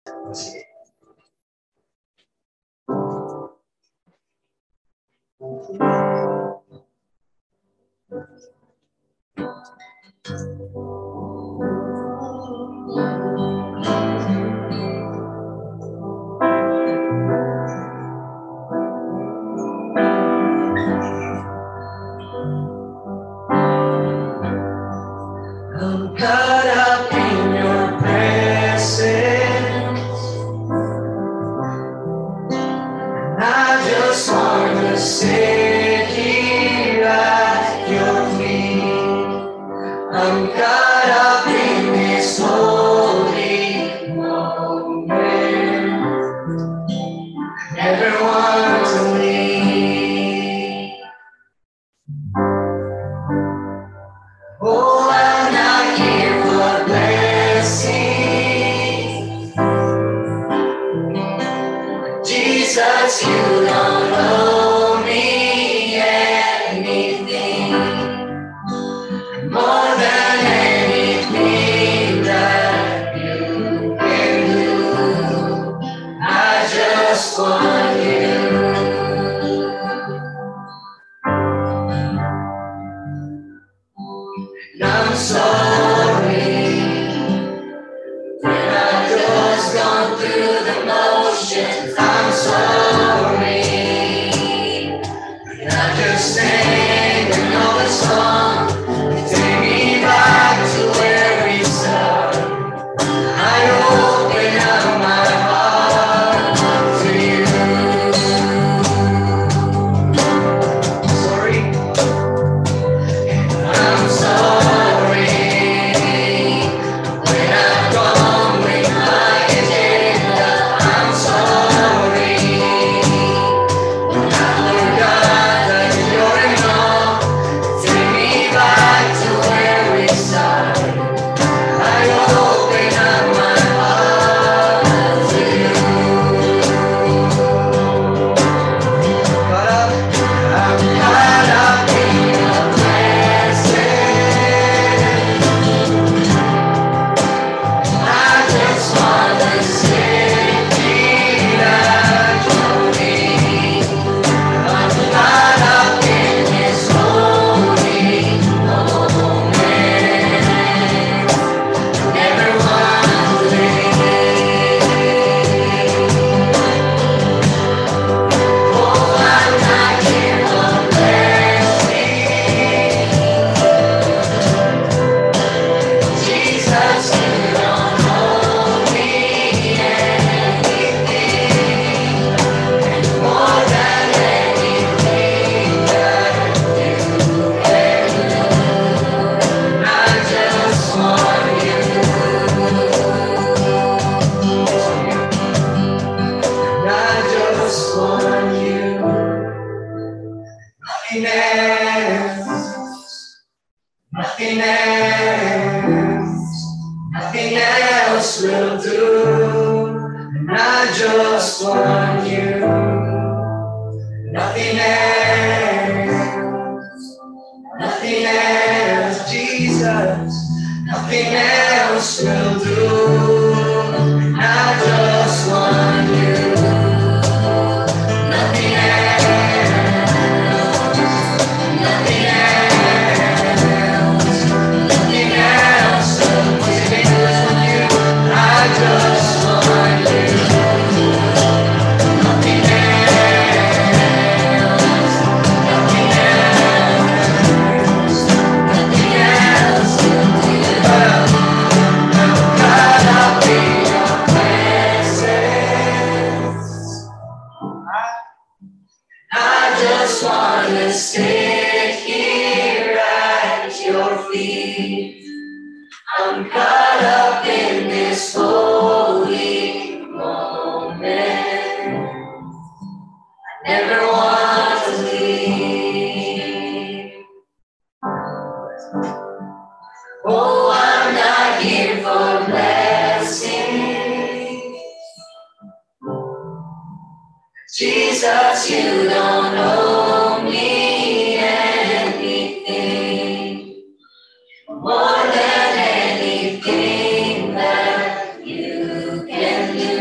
Sige. I'm caught up in your presence. I just want to sit here at your feet. I'm caught up in this holy moment. Never want to leave. Oh, I'm not here for blessings. Jesus, you don't owe me anything. More than anything that you can do. I just want you. And I'm sorry when I've just gone through the motions. I'm sorry when I just sang another song. Take me back to where we started. I open up my heart to you. Sorry. I'm sorry when I've gone with my agenda. I'm sorry when I forgot that you're enough. Take me back to where we started. I open up my heart to you. I'm caught up in your presence. I just want to sit here at your feet. I'm caught up in this holy moment. Never want to leave. Oh, I'm not here for blessing. Jesus, you don't owe me anything. More than anything that you can do. I just want you. I just want you. Nothing else. Nothing else. Nothing else will do. And I just want you. Nothing else. Nothing else, Jesus. Nothing else will do. And I just want you. Nothing else. Nothing else. Nothing else. What's it do is with you. I just want you. Nothing else. Nothing else. Nothing else will do. I'm caught up in your presence. I just want to sit here at your feet. I'm caught up in this holy moment. I never want to leave. Oh, I'm not here for blessings. Jesus, you don't owe me anything. More than anything that you can do.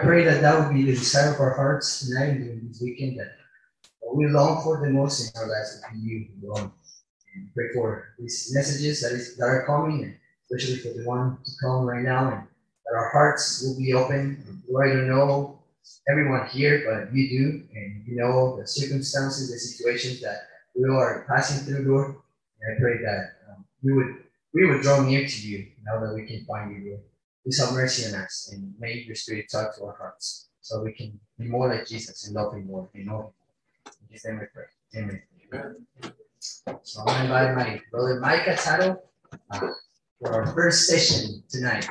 pray that that would be the desire of our hearts tonight and during this weekend, that what we long for the most in our lives would be you alone. And pray for these messages that are coming, and especially for the one to come right now, and that our hearts will be open. Lord, I don't know everyone here, but you do, and you know the circumstances, the situations that we are passing through, Lord. And I pray that we would draw near to you now that we can find you, Lord. Please have mercy on us and may your spirit talk to our hearts so we can be more like Jesus and love him more and know him. In his name we pray. Amen. So I'm going to invite my brother Mike Ataro for our first session tonight.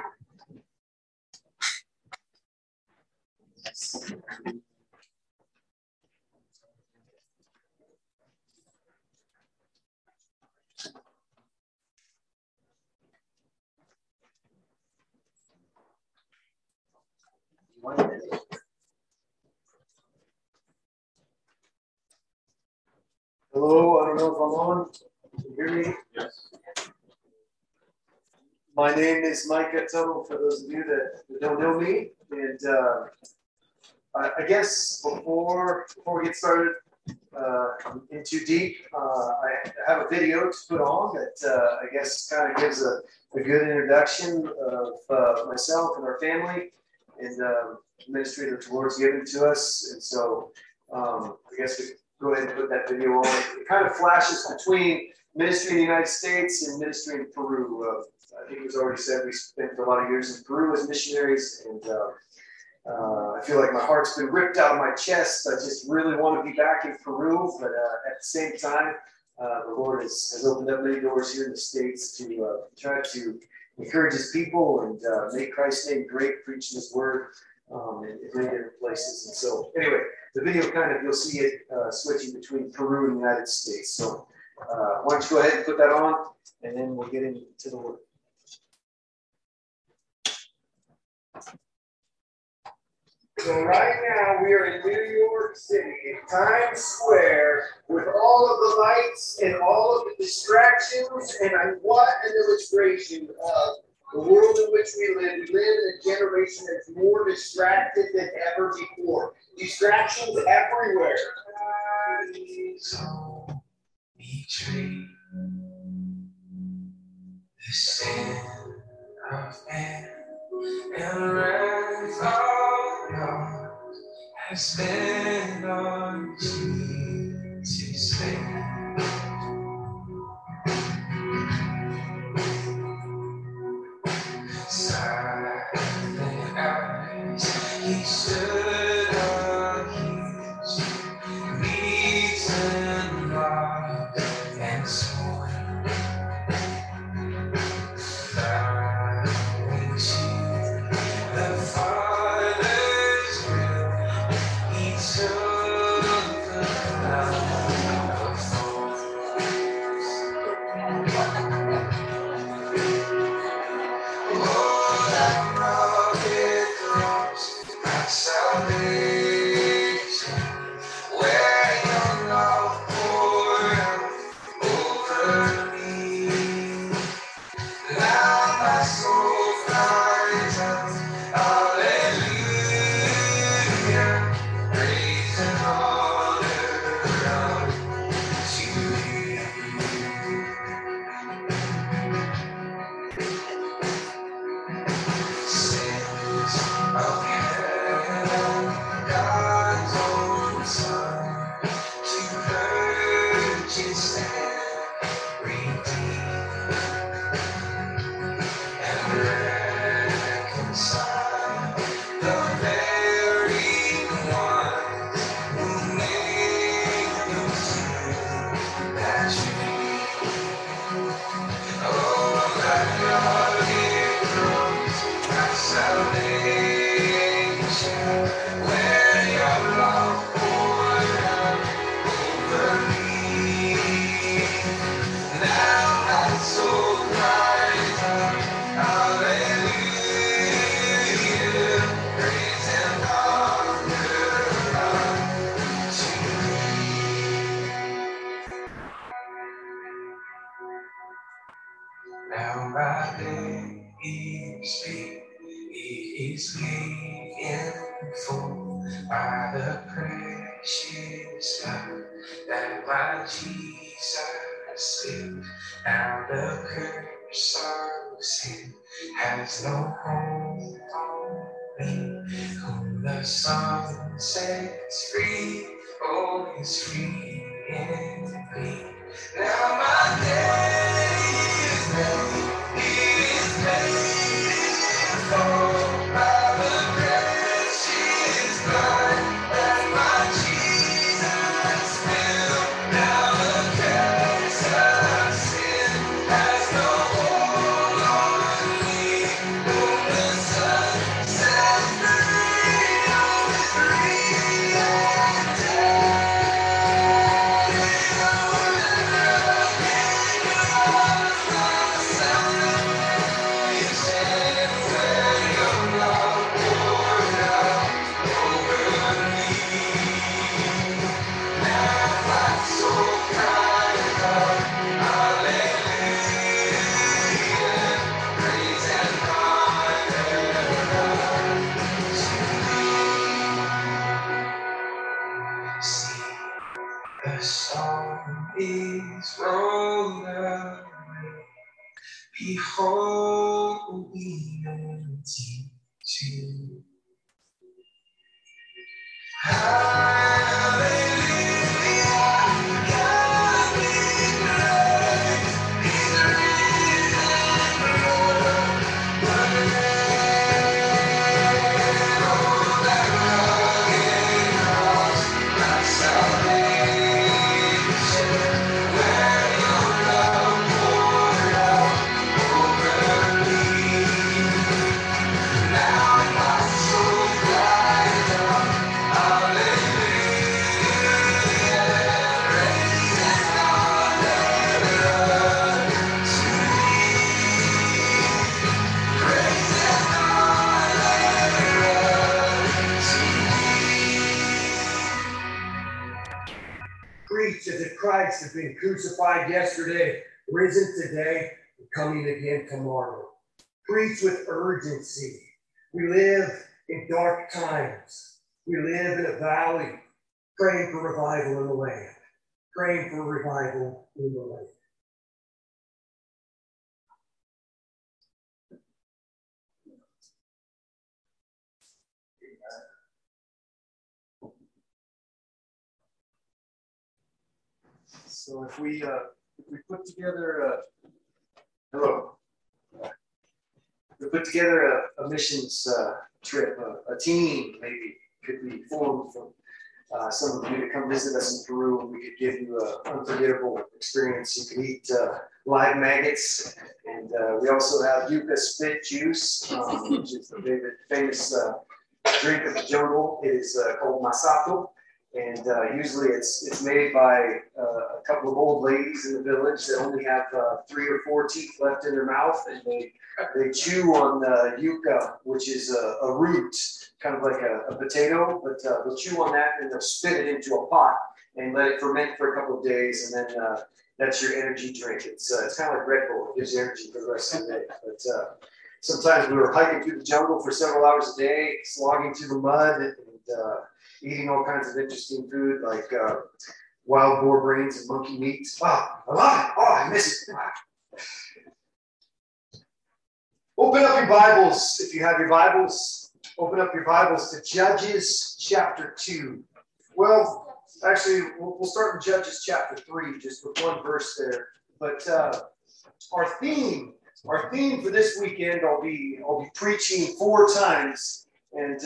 Hello, I don't know if I'm on. Can you hear me? Yes. My name is Mike Tuttle, for those of you that don't know me. And I guess before we get started in too deep, I have a video to put on that I guess kind of gives a good introduction of myself and our family and the ministry that the Lord's given to us. And so I guess we go ahead and put that video on. It kind of flashes between ministry in the United States and ministry in Peru. I think it was already said we spent a lot of years in Peru as missionaries, and I feel like my heart's been ripped out of my chest. I just really want to be back in Peru, but at the same time, the Lord has opened up many doors here in the States to try to encourage his people and make Christ's name great, preaching his word in many different places. And so anyway, the video kind of, you'll see it switching between Peru and the United States. So why don't you go ahead and put that on, and then we'll get into the word. So right now we are in New York City, in Times Square, with all of the lights and all of the distractions, and what an illustration of the world in which we live. We live in a generation that's more distracted than ever before. Distractions everywhere. So betray the sin of man and wrath of God has been on Jesus' face. Silent eyes, he stood accused, beaten, mocked, and scorned. Bowing to the Father's will, he took the crown of thorns. Oh, that rugged cross, my salvation, where your love poured out over me. Now my soul cries out, hallelujah, praise and honor unto you. Sins of heaven, God's own Son, to purchase and redeem and reconcile the very ones who made those two that you. Oh, that rugged cross, my salvation, where your love poured out over me. Now my soul cries out, hallelujah, praise and honor unto you. Now my name is free, it is given thankful by the precious blood that my Jesus did. Now the curse of sin has no hold on me. Whom the Son sets free, oh, is free indeed. Now my day is made, it is paid for by the precious blood that my Jesus spilled. Now the curse of sin has no hold on me. Whom the Son sets free, oh, is free indeed. See, the song is rolled away. Behold, we empty to hallelujah. God be praised. He's risen from the dead. Oh, that rugged cross, my salvation, where your love poured out over me. Now my soul cries out, hallelujah, praise and honor to thee. Praise and honor to thee. Preach as if Christ has been crucified yesterday, risen today, and coming again tomorrow. Preach with urgency. We live in dark times. We live in a valley, praying for revival in the land. Praying for revival in the land. So if we put together we put together a missions trip, a team maybe could be formed from some of you to come visit us in Peru, and we could give you an unforgettable experience. You can eat live maggots, and we also have yucca spit juice, which is the famous drink of the jungle. It is called masato. And usually it's made by a couple of old ladies in the village that only have 3 or 4 teeth left in their mouth, and they chew on yucca, which is a root, kind of like a potato, but they'll chew on that and they'll spit it into a pot and let it ferment for a couple of days, and then that's your energy drink. It's kind of like Red Bull. It gives you energy for the rest of the day. But sometimes we were hiking through the jungle for several hours a day, slogging through the mud, and eating all kinds of interesting food like wild boar brains and monkey meat. Wow, I love it. Oh, I miss it. Open up your Bibles, if you have your Bibles. Open up your Bibles to Judges chapter 2. Well, actually, we'll start in Judges chapter 3, just with one verse there. But our theme for this weekend, I'll be preaching 4 times, and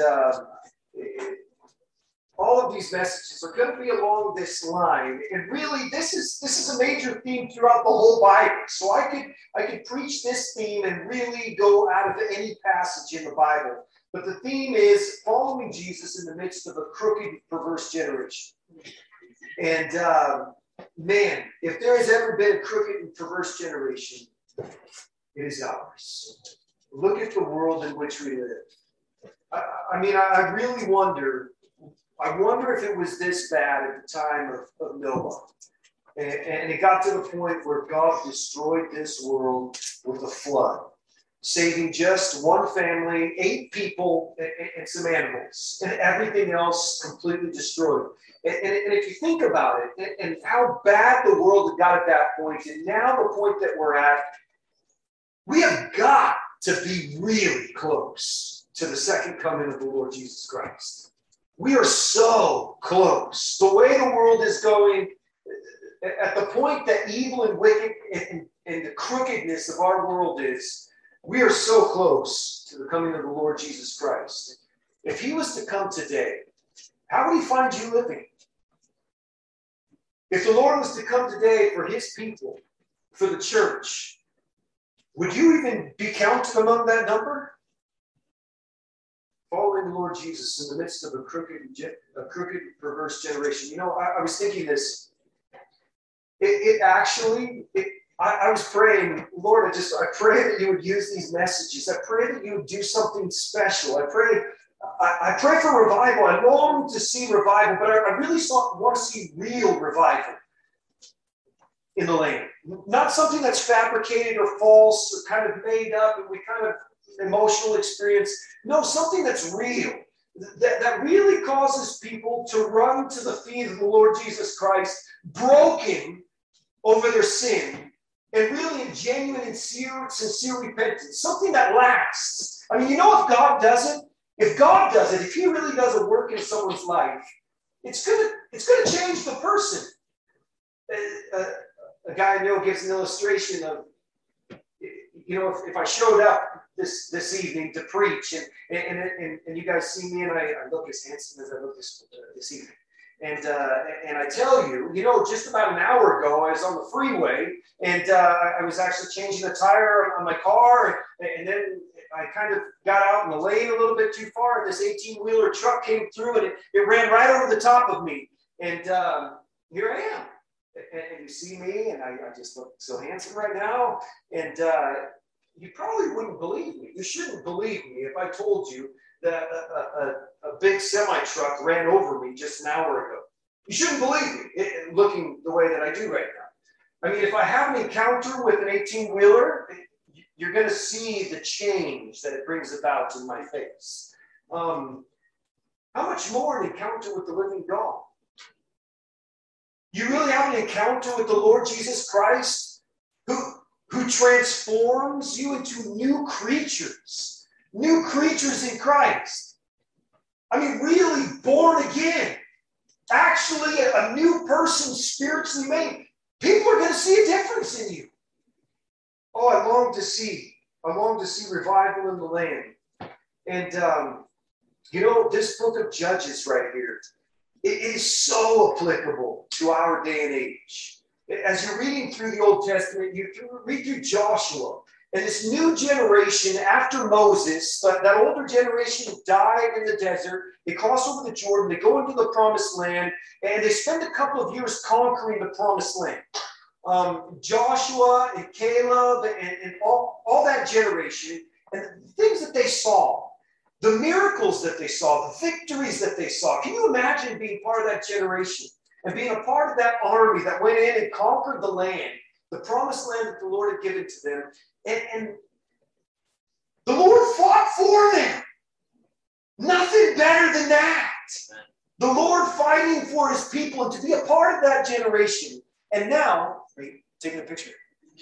all of these messages are going to be along this line, and really, this is a major theme throughout the whole Bible. So I could preach this theme and really go out of any passage in the Bible. But the theme is following Jesus in the midst of a crooked, perverse generation. And man, if there has ever been a crooked and perverse generation, it is ours. Look at the world in which we live. I mean, I really wonder. I wonder if it was this bad at the time of Noah. And it got to the point where God destroyed this world with a flood. saving just one family, 8 people, and some animals, and everything else completely destroyed. And if you think about it, and how bad the world had got at that point, and now the point that we're at, we have got to be really close to the second coming of the Lord Jesus Christ. We are so close. The way the world is going, at the point that evil and wicked and the crookedness of our world is, we are so close to the coming of the Lord Jesus Christ. If he was to come today, how would he find you living? If the Lord was to come today for his people, for the church, would you even be counted among that number? Following the Lord Jesus in the midst of a crooked, perverse generation. You know, I was thinking this. I was praying, Lord, I pray that you would use these messages. I pray that you would do something special. I pray for revival. I long to see revival, but I really want to see real revival in the land. Not something that's fabricated or false or kind of made up and we kind of emotional experience. No, something that's real. That really causes people to run to the feet of the Lord Jesus Christ, broken over their sin, and really in genuine and sincere repentance. Something that lasts. I mean, you know, if God does it, if he really does a work in someone's life, it's gonna change the person. A guy I know gives an illustration of, you know, if I showed up this evening to preach and you guys see me and I look as handsome as I look this evening. And I tell you, you know, just about an hour ago, I was on the freeway and I was actually changing the tire on my car, and then I kind of got out in the lane a little bit too far. This 18-wheeler truck came through and it ran right over the top of me. And here I am. And you see me, and I just look so handsome right now. And you probably wouldn't believe me. You shouldn't believe me if I told you that a big semi-truck ran over me just an hour ago. You shouldn't believe me, looking the way that I do right now. I mean, if I have an encounter with an 18-wheeler, you're going to see the change that it brings about in my face. How much more an encounter with the living God? You really have an encounter with the Lord Jesus Christ, who transforms you into new creatures in Christ. I mean, really born again. Actually, a new person spiritually made. People are going to see a difference in you. Oh, I long to see revival in the land. And, you know, this book of Judges right here, it is so applicable to our day and age. As you're reading through the Old Testament, you read through Joshua, and this new generation after Moses, that older generation died in the desert. They cross over the Jordan, they go into the promised land, and they spend a couple of years conquering the promised land. Joshua and Caleb and all that generation, and the things that they saw, the miracles that they saw, the victories that they saw. Can you imagine being part of that generation and being a part of that army that went in and conquered the land, the promised land that the Lord had given to them? And the Lord fought for them. Nothing better than that. The Lord fighting for his people, and to be a part of that generation. And now, are you taking a picture?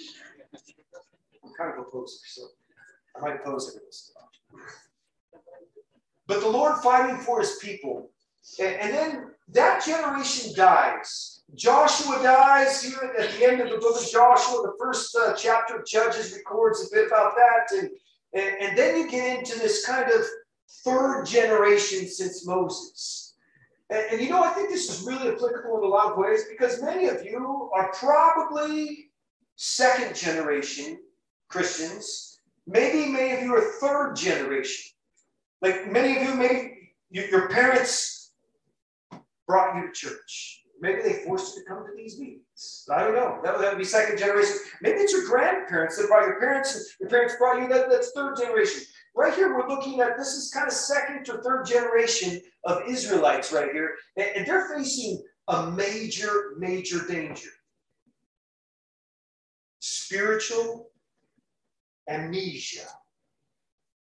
I'm kind of a poser, so I might pose every once in a while. But the Lord fighting for his people. And then that generation dies. Joshua dies here at the end of the book of Joshua. The first chapter of Judges records a bit about that. And then you get into this kind of third generation since Moses. And you know, I think this is really applicable in a lot of ways because many of you are probably second generation Christians. Maybe many of you are third generation. Like many of you, your parents brought you to church. Maybe they forced you to come to these meetings. I don't know. That would be second generation. Maybe it's your grandparents that brought your parents, and your parents brought you. That's third generation. Right here, we're looking at, this is kind of second or third generation of Israelites right here. And they're facing a major, major danger. Spiritual amnesia.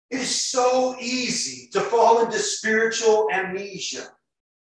It is so easy to fall into spiritual amnesia.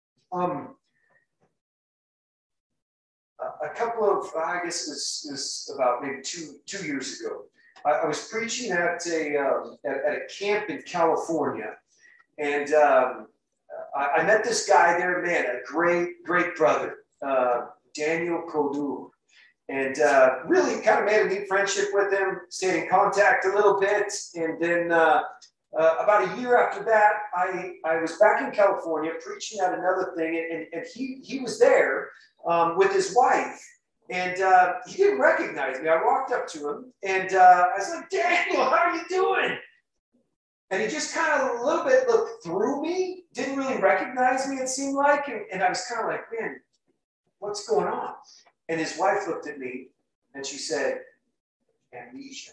A couple of, I guess it was about maybe two years ago. I was preaching at a camp in California, and I met this guy there, man, a great brother, Daniel Kodur, and really kind of made a neat friendship with him, stayed in contact a little bit, and then about a year after that, I was back in California preaching at another thing, and he was there with his wife, and he didn't recognize me. I walked up to him, and I was like, Daniel, how are you doing? And he just kind of a little bit looked through me, didn't really recognize me, it seemed like, and I was kind of like, man, what's going on? And his wife looked at me, and she said, amnesia.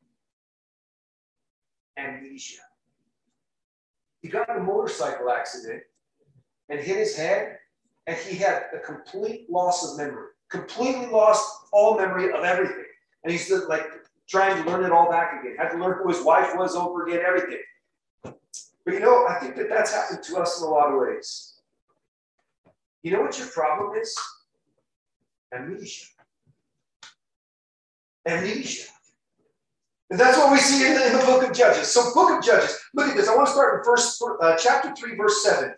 Amnesia. He got in a motorcycle accident and hit his head, and he had a complete loss of memory, completely lost all memory of everything. And he's like trying to learn it all back again, had to learn who his wife was over again, everything. But you know, I think that's happened to us in a lot of ways. You know what your problem is? Amnesia. Amnesia. And that's what we see in the book of Judges. So book of Judges, look at this. I want to start in chapter 3, verse 7.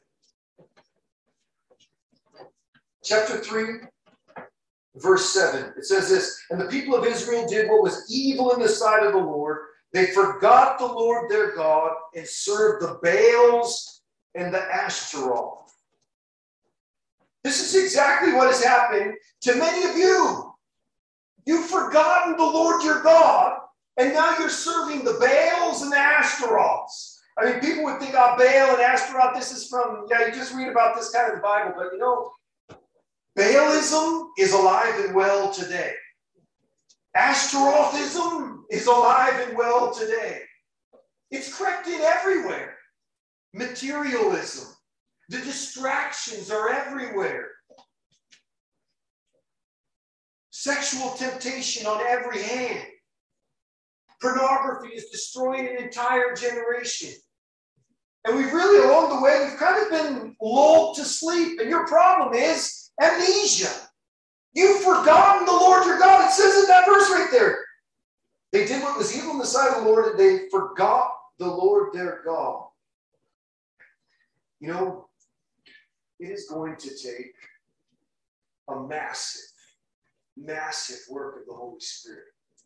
Chapter 3, verse 7. It says this, and the people of Israel did what was evil in the sight of the Lord. They forgot the Lord their God and served the Baals and the Ashtaroth. This is exactly what has happened to many of you. You've forgotten the Lord your God, and now you're serving the Baals and the Ashtaroths. I mean, people would think, Baal and Ashtaroth, this is from, you just read about this kind of the Bible, but you know, Baalism is alive and well today. Ashtarothism is alive and well today. It's crept in everywhere. Materialism. The distractions are everywhere. Sexual temptation on every hand. Pornography is destroying an entire generation. And we've really, along the way, we've kind of been lulled to sleep. And your problem is amnesia. You've forgotten the Lord your God. It says in that verse right there. They did what was evil in the sight of the Lord, and they forgot the Lord their God. You know, it is going to take a massive, massive work of the Holy Spirit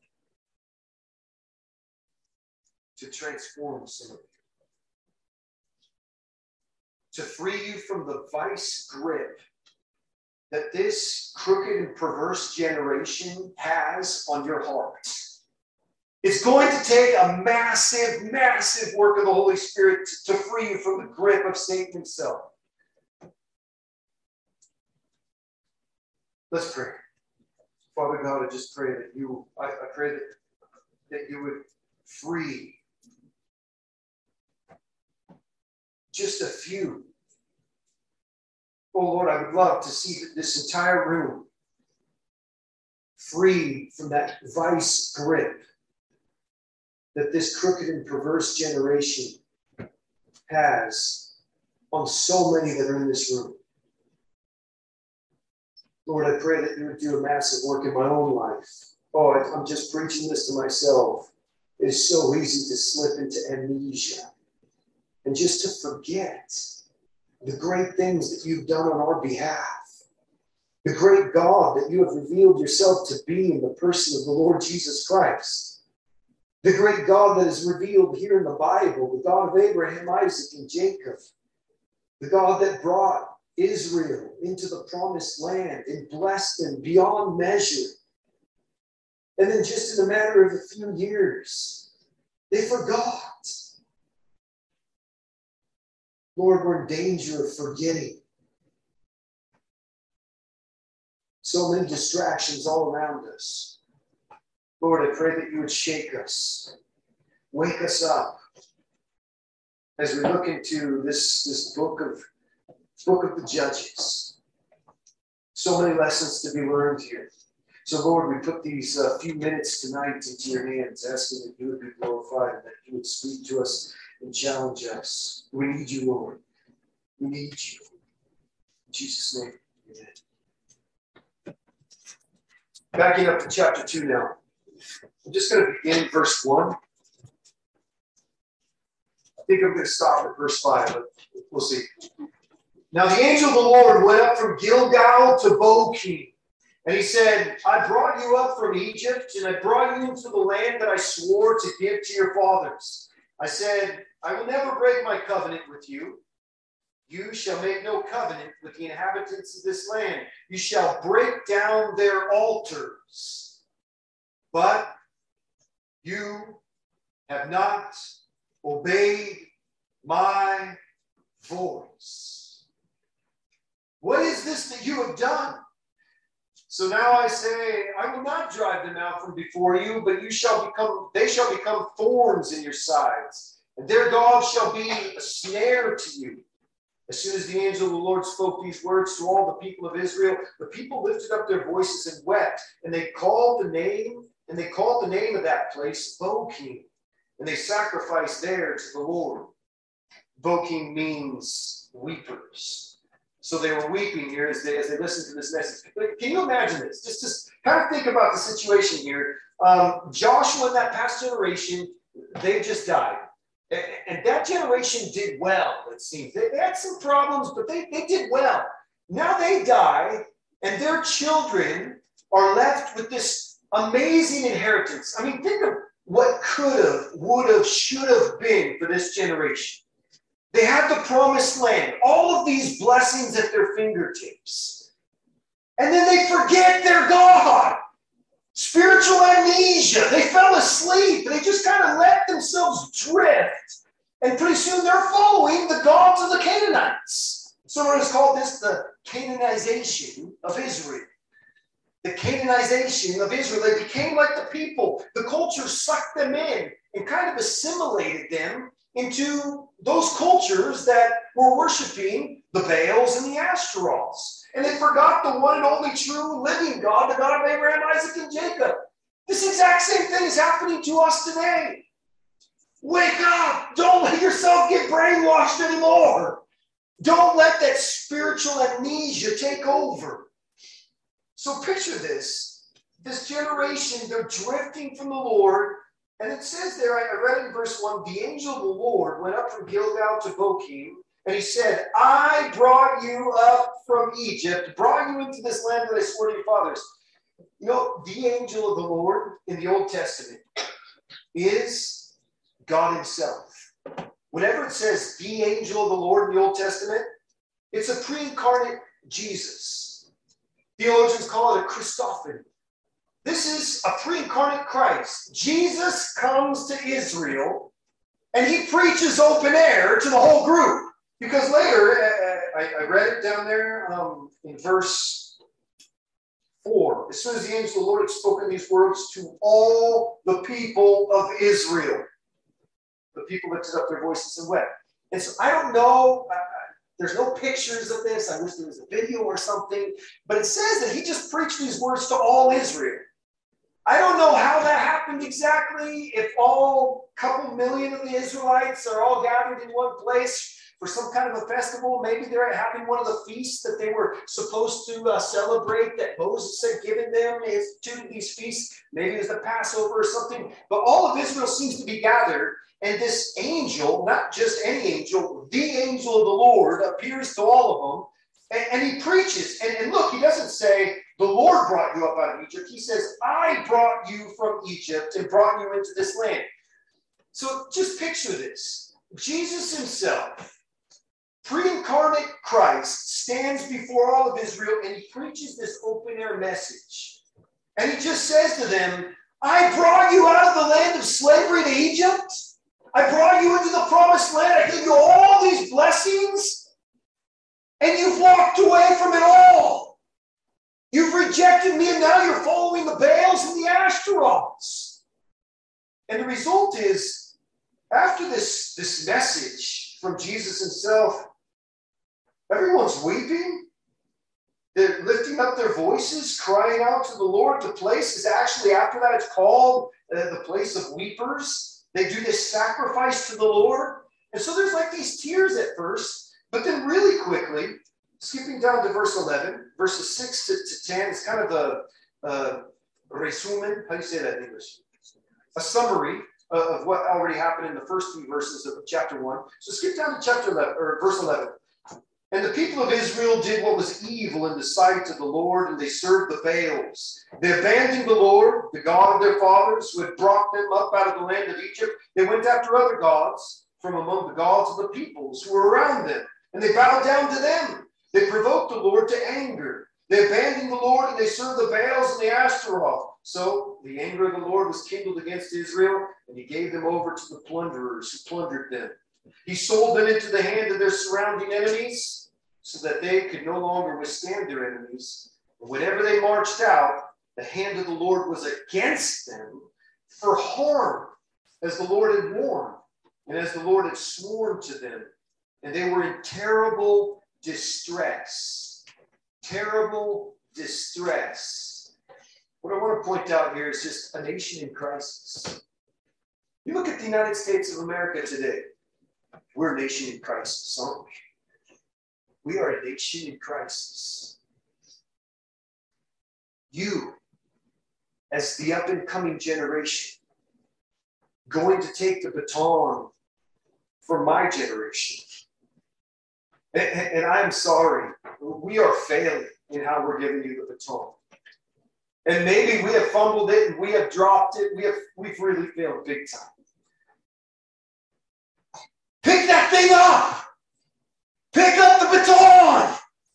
to transform some of you. To free you from the vice grip that this crooked and perverse generation has on your heart. It's going to take a massive, massive work of the Holy Spirit to free you from the grip of Satan himself. Let's pray. Father God, I just pray that I pray that you would free just a few. Oh Lord, I would love to see this entire room free from that vice grip that this crooked and perverse generation has on so many that are in this room. Lord, I pray that you would do a massive work in my own life. Oh, I'm just preaching this to myself. It is so easy to slip into amnesia and just to forget the great things that you've done on our behalf. The great God that you have revealed yourself to be in the person of the Lord Jesus Christ. The great God that is revealed here in the Bible, the God of Abraham, Isaac, and Jacob. The God that brought Israel into the promised land and blessed them beyond measure. And then just in a matter of a few years, they forgot. Lord, we're in danger of forgetting. So many distractions all around us. Lord, I pray that you would shake us. Wake us up. As we look into this book of the Judges. So many lessons to be learned here. So Lord, we put these few minutes tonight into your hands, asking that you would be glorified. glorified and that you would speak to us and challenge us. We need you, Lord. We need you. In Jesus' name, amen. Backing up to chapter 2 now. I'm just going to begin in verse 1. I think I'm going to stop at verse 5, but we'll see. Now the angel of the Lord went up from Gilgal to Bochim, and he said, I brought you up from Egypt, and I brought you into the land that I swore to give to your fathers. I said, I will never break my covenant with you. You shall make no covenant with the inhabitants of this land. You shall break down their altars. But you have not obeyed my voice. What is this that you have done? So now I say, I will not drive them out from before you, but they shall become thorns in your sides, and their dogs shall be a snare to you. As soon as the angel of the Lord spoke these words to all the people of Israel, the people lifted up their voices and wept, and they called the name of that place Bochim, and they sacrificed there to the Lord. Bochim means weepers. So they were weeping here as they listened to this message. But can you imagine this? Just kind of think about the situation here. Joshua and that past generation, they just died. And that generation did well, it seems. They had some problems, but they did well. Now they die, and their children are left with this amazing inheritance. I mean, think of what could have, would have, should have been for this generation. They had the promised land, all of these blessings at their fingertips. And then they forget their God. Spiritual amnesia. They fell asleep. They just kind of let themselves drift. And pretty soon they're following the gods of the Canaanites. Someone has called this the Canaanization of Israel. The Canaanization of Israel. They became like the people. The culture sucked them in and kind of assimilated them into those cultures that were worshiping the Baals and the Ashtaroths. And they forgot the one and only true living God, the God of Abraham, Isaac, and Jacob. This exact same thing is happening to us today. Wake up! Don't let yourself get brainwashed anymore. Don't let that spiritual amnesia take over. So picture this. This generation, they're drifting from the Lord. And it says there, I read in verse 1, the angel of the Lord went up from Gilgal to Bochim, and he said, I brought you up from Egypt, brought you into this land that I swore to your fathers. You know, the angel of the Lord in the Old Testament is God himself. Whenever it says the angel of the Lord in the Old Testament, it's a pre-incarnate Jesus. Theologians call it a Christophany. This is a pre-incarnate Christ. Jesus comes to Israel, and he preaches open air to the whole group. Because later, I read it down there in verse 4. As soon as the angel of the Lord had spoken these words to all the people of Israel, the people lifted up their voices and wept. And so I don't know, there's no pictures of this. I wish there was a video or something. But it says that he just preached these words to all Israel. I don't know how that happened exactly, if all couple million of the Israelites are all gathered in one place for some kind of a festival. Maybe they're having one of the feasts that they were supposed to celebrate that Moses had given them instituted these feasts. Maybe it was the Passover or something. But all of Israel seems to be gathered, and this angel, not just any angel, the angel of the Lord appears to all of them, and he preaches. And look, he doesn't say, the Lord brought you up out of Egypt. He says, I brought you from Egypt and brought you into this land. So just picture this. Jesus himself, pre-incarnate Christ, stands before all of Israel and he preaches this open-air message. And he just says to them, I brought you out of the land of slavery to Egypt. I brought you into the promised land. I gave you all these blessings. And you've walked away from it all. You've rejected me, and now you're following the Baals and the Ashtaroths. And the result is, after this message from Jesus himself, everyone's weeping. They're lifting up their voices, crying out to the Lord. The place is actually, after that, it's called the place of weepers. They do this sacrifice to the Lord. And so there's like these tears at first, but then really quickly, skipping down to verse 11, verses 6 to 10, it's kind of a resumen. How do you say that in English? A summary of what already happened in the first 3 verses of chapter 1. So skip down to chapter 11, or verse 11. And the people of Israel did what was evil in the sight of the Lord, and they served the Baals. They abandoned the Lord, the God of their fathers, who had brought them up out of the land of Egypt. They went after other gods from among the gods of the peoples who were around them, and they bowed down to them. They provoked the Lord to anger. They abandoned the Lord, and they served the Baals and the Ashtaroth. So the anger of the Lord was kindled against Israel, and he gave them over to the plunderers who plundered them. He sold them into the hand of their surrounding enemies, so that they could no longer withstand their enemies. And whenever they marched out, the hand of the Lord was against them for harm, as the Lord had warned, and as the Lord had sworn to them. And they were in terrible distress. Terrible distress. What I want to point out here is just a nation in crisis. You look at the United States of America today. We're a nation in crisis, aren't we? We are a nation in crisis. You, as the up-and-coming generation, going to take the baton from my generation. And I'm sorry, we are failing in how we're giving you the baton. And maybe we have fumbled it and we have dropped it. We've really failed big time. Pick that thing up. Pick up the baton.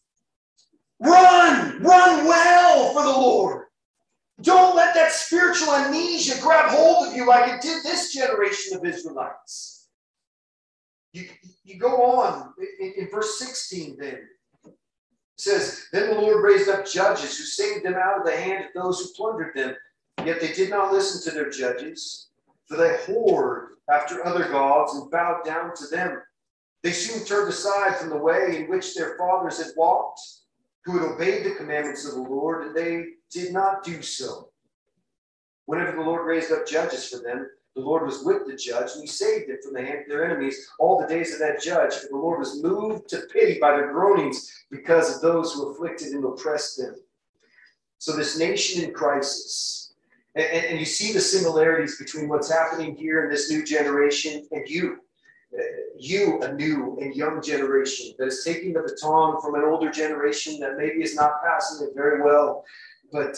Run well for the Lord. Don't let that spiritual amnesia grab hold of you like it did this generation of Israelites. You go on in verse 16 then. It says, then the Lord raised up judges who saved them out of the hand of those who plundered them. Yet they did not listen to their judges, for they whored after other gods and bowed down to them. They soon turned aside from the way in which their fathers had walked, who had obeyed the commandments of the Lord, and they did not do so. Whenever the Lord raised up judges for them, the Lord was with the judge, and he saved them from the hand of their enemies all the days of that judge. For the Lord was moved to pity by their groanings because of those who afflicted and oppressed them. So this nation in crisis, and you see the similarities between what's happening here in this new generation and you, a new and young generation that is taking the baton from an older generation that maybe is not passing it very well. But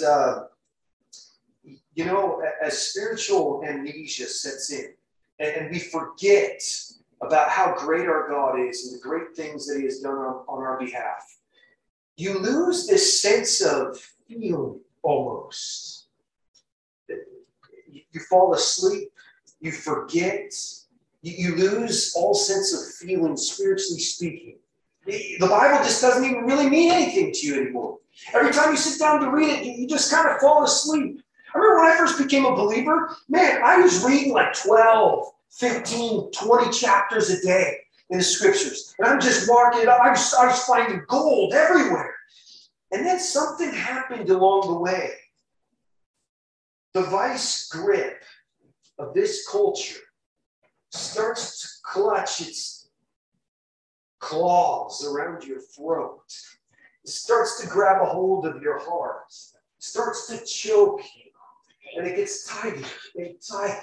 as spiritual amnesia sets in, and we forget about how great our God is and the great things that he has done on our behalf, you lose this sense of feeling almost. You fall asleep, you forget, you lose all sense of feeling, spiritually speaking. The Bible just doesn't even really mean anything to you anymore. Every time you sit down to read it, you just kind of fall asleep. I remember when I first became a believer, man, I was reading like 12, 15, 20 chapters a day in the scriptures. And I'm just marking it up. I was finding gold everywhere. And then something happened along the way. The vice grip of this culture starts to clutch its claws around your throat. It starts to grab a hold of your heart. It starts to choke you. And it gets tighter and tighter.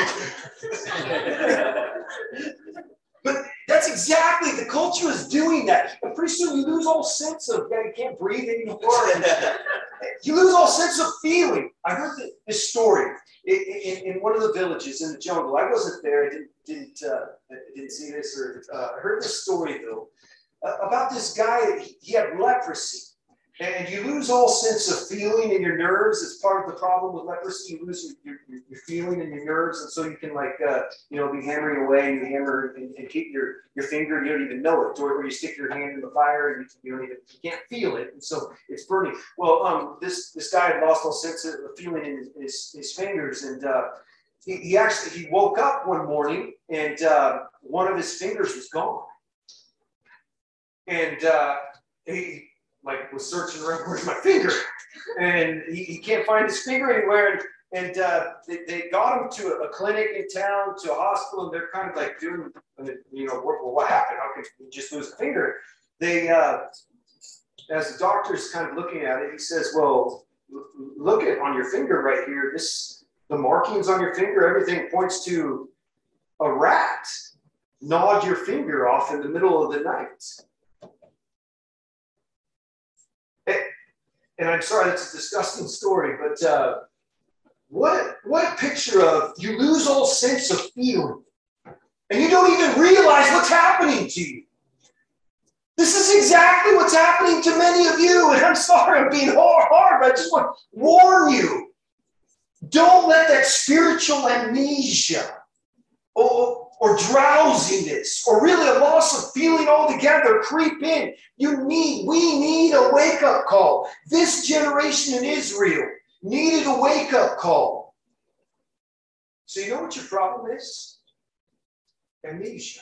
But that's exactly, the culture is doing that. And pretty soon you lose all sense of, you can't breathe anymore. You lose all sense of feeling. I heard this story in one of the villages in the jungle. I wasn't there. I didn't see this. I heard this story, though, about this guy. He had leprosy. And you lose all sense of feeling in your nerves. It's part of the problem with leprosy. You lose your feeling in your nerves. And so you can be hammering away and you hammer and keep your finger and you don't even know it. Or you stick your hand in the fire and you can't feel it. And so it's burning. Well, this guy had lost all sense of feeling in his fingers. And he woke up one morning and one of his fingers was gone. And he was searching around, where's my finger? And he can't find his finger anywhere. And they got him to a clinic in town, to a hospital, and they're kind of like doing, what happened? How could you just lose a finger? They, as the doctor's kind of looking at it, he says, well, look at on your finger right here, the markings on your finger, everything points to a rat gnawed your finger off in the middle of the night. And I'm sorry, that's a disgusting story, but what a picture of you lose all sense of feeling. And you don't even realize what's happening to you. This is exactly what's happening to many of you. And I'm sorry, I'm being hard, but I just want to warn you. Don't let that spiritual amnesia or drowsiness or really a loss of feeling altogether creep in. We need a wake-up call. This generation in Israel needed a wake-up call. So you know what your problem is? Amnesia.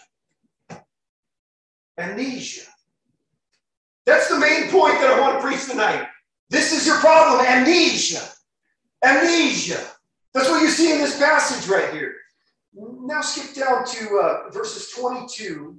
Amnesia. That's the main point that I want to preach tonight. This is your problem, amnesia. Amnesia. That's what you see in this passage right here. Now skip down to verses 22,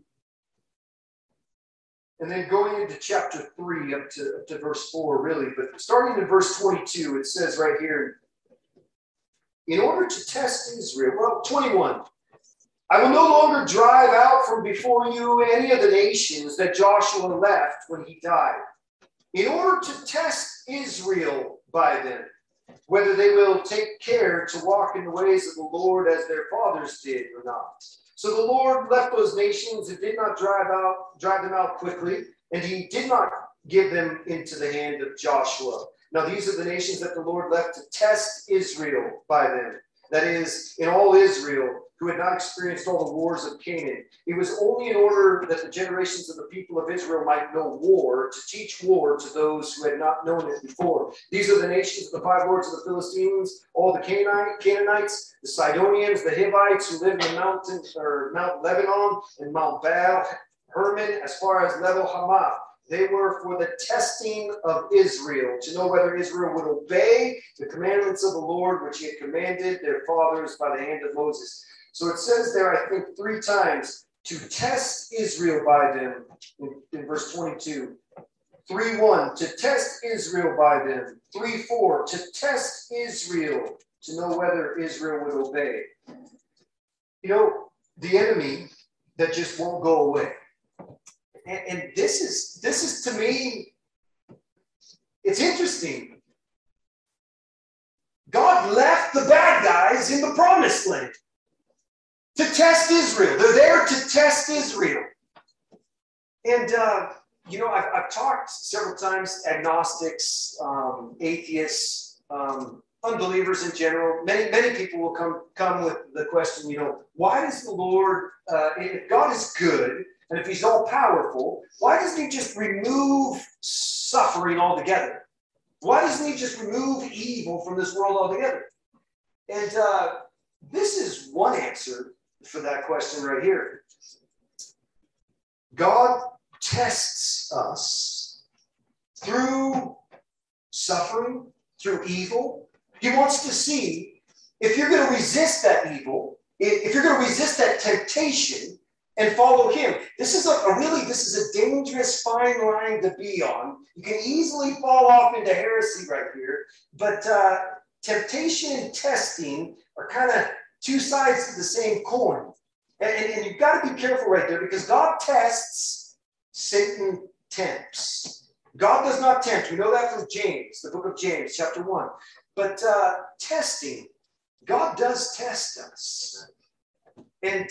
and then going into chapter 3 up to verse 4, really. But starting in verse 22, it says right here, in order to test Israel, 21, I will no longer drive out from before you any of the nations that Joshua left when he died, in order to test Israel by them, whether they will take care to walk in the ways of the Lord as their fathers did or not. So the Lord left those nations and did not drive them out quickly, and he did not give them into the hand of Joshua. Now these are the nations that the Lord left to test Israel by them. That is, in all Israel, who had not experienced all the wars of Canaan. It was only in order that the generations of the people of Israel might know war, to teach war to those who had not known it before. These are the nations of the 5 lords of the Philistines, all the Canaanites, the Sidonians, the Hivites who lived in Mount Lebanon and Mount Baal Hermon, as far as Lebo Hamath. They were for the testing of Israel, to know whether Israel would obey the commandments of the Lord, which he had commanded their fathers by the hand of Moses. So it says there, I think, 3 times, to test Israel by them, in verse 22. 3:1, to test Israel by them. 3:4, to test Israel, to know whether Israel would obey. You know, the enemy that just won't go away. And this is to me, it's interesting. God left the bad guys in the promised land to test Israel. They're there to test Israel. And, I've talked several times, agnostics, atheists, unbelievers in general. Many people will come with the question, why does the Lord, if God is good, and if he's all powerful, why doesn't he just remove suffering altogether? Why doesn't he just remove evil from this world altogether? And this is one answer for that question right here. God tests us through suffering, through evil. He wants to see if you're going to resist that evil, if you're going to resist that temptation and follow him. This is a dangerous fine line to be on. You can easily fall off into heresy right here, but temptation and testing are kind of 2 sides of the same coin. And you've got to be careful right there, because God tests, Satan tempts. God does not tempt. We know that from James, the book of James, chapter 1. But testing, God does test us. And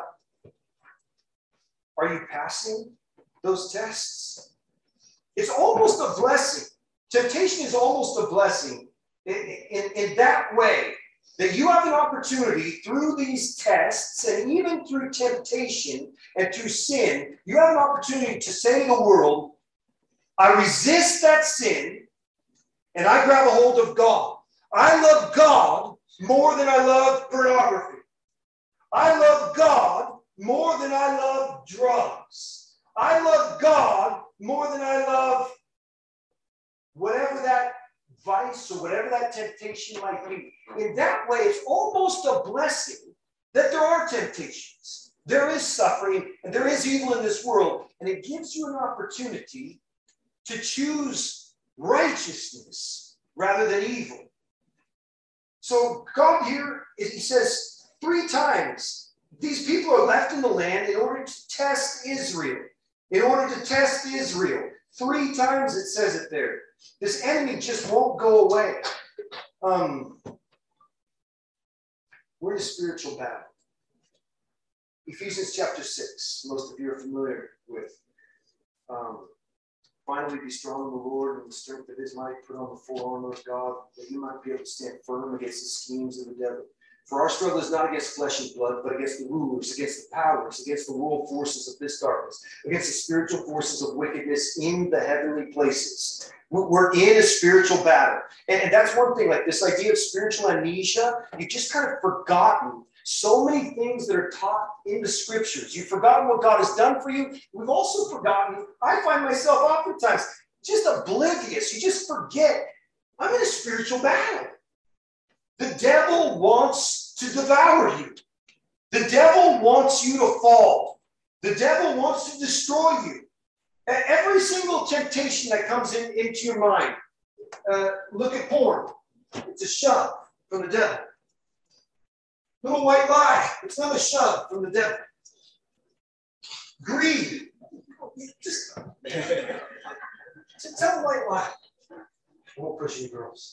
are you passing those tests? It's almost a blessing. Temptation is almost a blessing in that way, that you have an opportunity through these tests and even through temptation and through sin, you have an opportunity to say to the world, I resist that sin and I grab a hold of God. I love God more than I love pornography. I love God more than I love drugs. I love God more than I love whatever that vice or whatever that temptation might be. In that way, it's almost a blessing that there are temptations. There is suffering and there is evil in this world. And it gives you an opportunity to choose righteousness rather than evil. So God here, he says 3 times, these people are left in the land in order to test Israel. In order to test Israel. 3 times it says it there. This enemy just won't go away. We're in a spiritual battle. Ephesians chapter 6, most of you are familiar with. Finally, be strong in the Lord and the strength of his might. Put on the full armor of God, that you might be able to stand firm against the schemes of the devil. For our struggle is not against flesh and blood, but against the rulers, against the powers, against the world forces of this darkness, against the spiritual forces of wickedness in the heavenly places. We're in a spiritual battle. And that's one thing, like this idea of spiritual amnesia, you've just kind of forgotten so many things that are taught in the scriptures. You've forgotten what God has done for you. We've also forgotten, I find myself oftentimes just oblivious. You just forget, I'm in a spiritual battle. The devil wants to devour you. The devil wants you to fall. The devil wants to destroy you. Every single temptation that comes into your mind, look at porn. It's a shove from the devil. Little white lie. It's another shove from the devil. Greed. Just tell a white lie. I won't push any girls.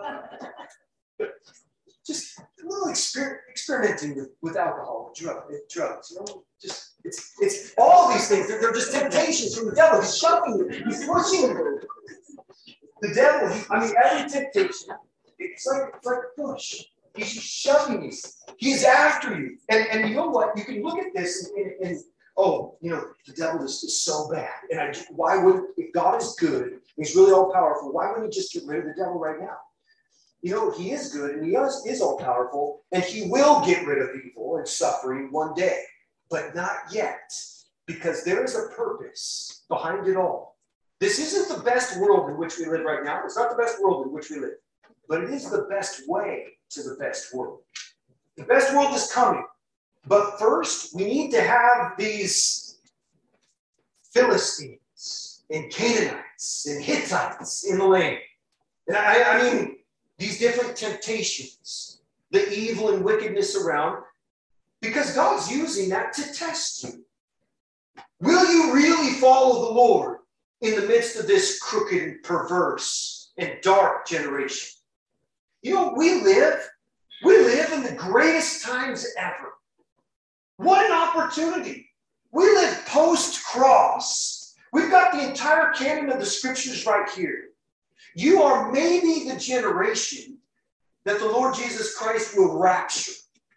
Just a little experimenting with alcohol, drugs. You know, just it's all these things. They're just temptations from the devil. He's shoving you. He's pushing you. The devil. Every temptation. It's like a push. He's just shoving you. He's after you. And you know what? You can look at this and the devil is so bad. And why wouldn't, if God is good, he's really all powerful, why wouldn't he just get rid of the devil right now? You know, he is good and he is all powerful, and he will get rid of evil and suffering one day, but not yet, because there is a purpose behind it all. This isn't the best world in which we live right now. It's not the best world in which we live, but it is the best way to the best world. The best world is coming, but first we need to have these Philistines and Canaanites and Hittites in the land. And I mean, these different temptations, the evil and wickedness around, because God's using that to test you. Will you really follow the Lord in the midst of this crooked and perverse and dark generation? You know, we live in the greatest times ever. What an opportunity. We live post-cross. We've got the entire canon of the scriptures right here. You are maybe the generation that the Lord Jesus Christ will rapture.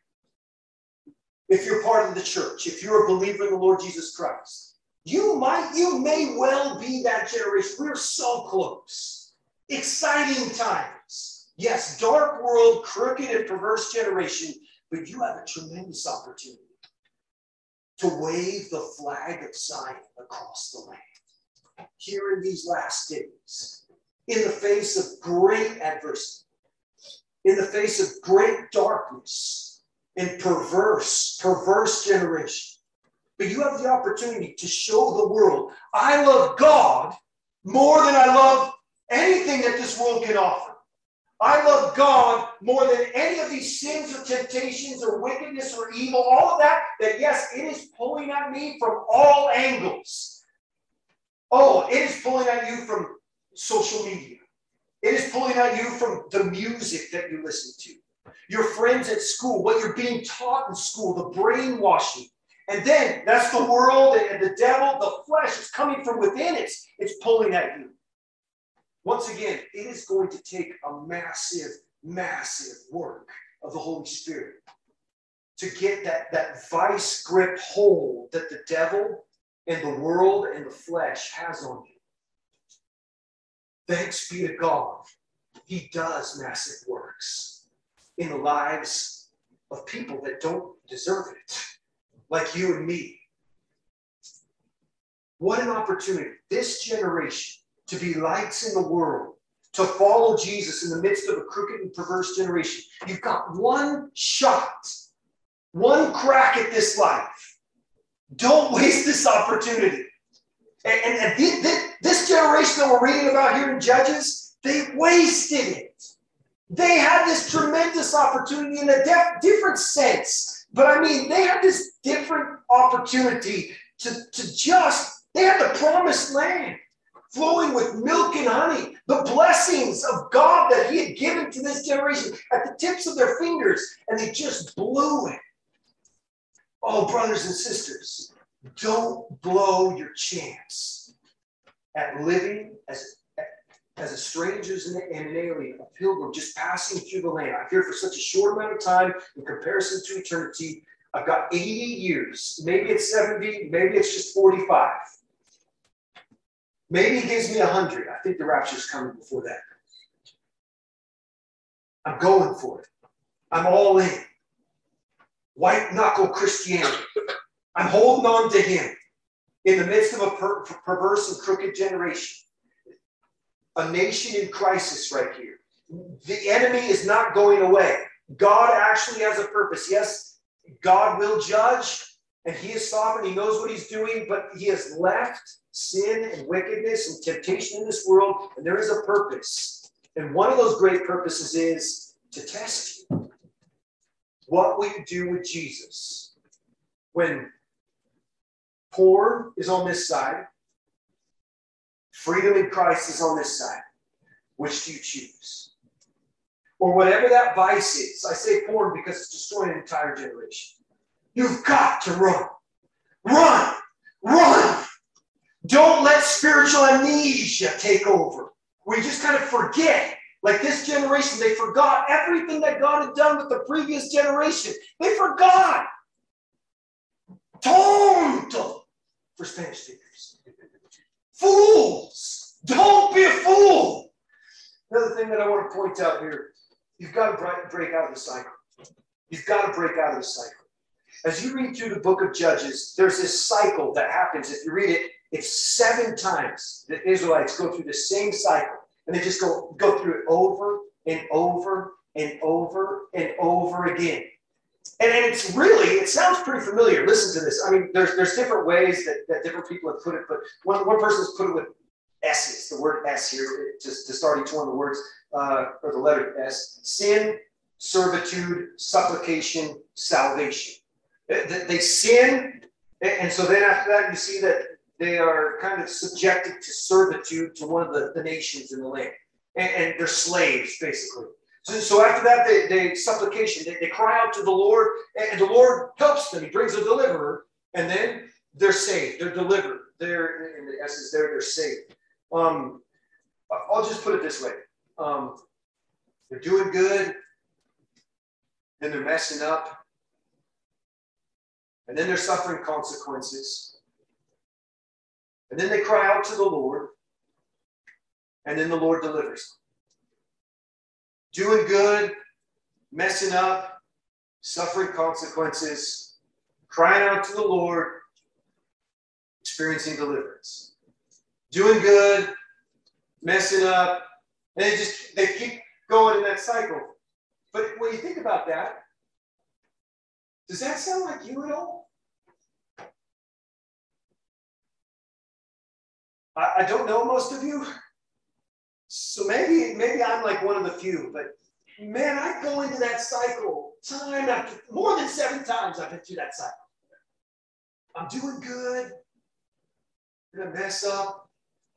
If you're part of the church, if you're a believer in the Lord Jesus Christ, you may well be that generation. We're so close. Exciting times. Yes, dark world, crooked and perverse generation, but you have a tremendous opportunity to wave the flag of Zion across the land. Here in these last days, in the face of great adversity, in the face of great darkness and perverse generation. But you have the opportunity to show the world, I love God more than I love anything that this world can offer. I love God more than any of these sins or temptations or wickedness or evil, all of that yes, it is pulling at me from all angles. Oh, it is pulling at you from social media. It is pulling at you from the music that you listen to, your friends at school, what you're being taught in school, the brainwashing. And then that's the world and the devil, the flesh is coming from within it. It's pulling at you. Once again, it is going to take a massive, massive work of the Holy Spirit to get that vice grip hold that the devil and the world and the flesh has on you. Thanks be to God, he does massive works in the lives of people that don't deserve it, like you and me. What an opportunity, this generation, to be lights in the world, to follow Jesus in the midst of a crooked and perverse generation. You've got one shot, one crack at this life. Don't waste this opportunity. And this generation that we're reading about here in Judges, they wasted it. They had this tremendous opportunity in a different sense. But I mean, they had this different opportunity they had the promised land flowing with milk and honey, the blessings of God that he had given to this generation at the tips of their fingers, and they just blew it. Oh, brothers and sisters, don't blow your chance at living as a stranger and an alien, a pilgrim, just passing through the land. I'm here for such a short amount of time in comparison to eternity. I've got 80 years. Maybe it's 70. Maybe it's just 45. Maybe he gives me 100. I think the rapture's coming before that. I'm going for it. I'm all in. White knuckle Christianity. I'm holding on to him in the midst of a perverse and crooked generation. A nation in crisis right here. The enemy is not going away. God actually has a purpose. Yes, God will judge, and he is sovereign. He knows what he's doing, but he has left sin and wickedness and temptation in this world, and there is a purpose. And one of those great purposes is to test you. What will you do with Jesus? When porn is on this side, freedom in Christ is on this side. Which do you choose? Or whatever that vice is. I say porn because it's destroying an entire generation. You've got to run. Run! Run! Don't let spiritual amnesia take over. We just kind of forget. Like this generation, they forgot everything that God had done with the previous generation. They forgot. Tonto for Spanish speakers. Fools. Don't be a fool. Another thing that I want to point out here, you've got to break out of the cycle. You've got to break out of the cycle. As you read through the book of Judges, there's this cycle that happens. If you read it, it's 7 times the Israelites go through the same cycle. And they just go through it over and over and over and over again. And it's really, it sounds pretty familiar. Listen to this. I mean, there's different ways that different people have put it, but one person has put it with S's, the word S here, just to start each one of the words, or the letter S. Sin, servitude, supplication, salvation. They sin, and so then after that you see that they are kind of subjected to servitude to one of the nations in the land. And they're slaves, basically. So after that, they supplication. They cry out to the Lord, and the Lord helps them. He brings a deliverer, and then they're saved. They're delivered. In the essence, they're saved. I'll just put it this way. They're doing good, then they're messing up, and then they're suffering consequences. And then they cry out to the Lord, and then the Lord delivers them. Doing good, messing up, suffering consequences, crying out to the Lord, experiencing deliverance. Doing good, messing up, and they keep going in that cycle. But when you think about that, does that sound like you at all? I don't know most of you, so maybe I'm like one of the few, but man, I go into that cycle time after, more than 7 times I've been through that cycle. I'm doing good, I'm gonna mess up,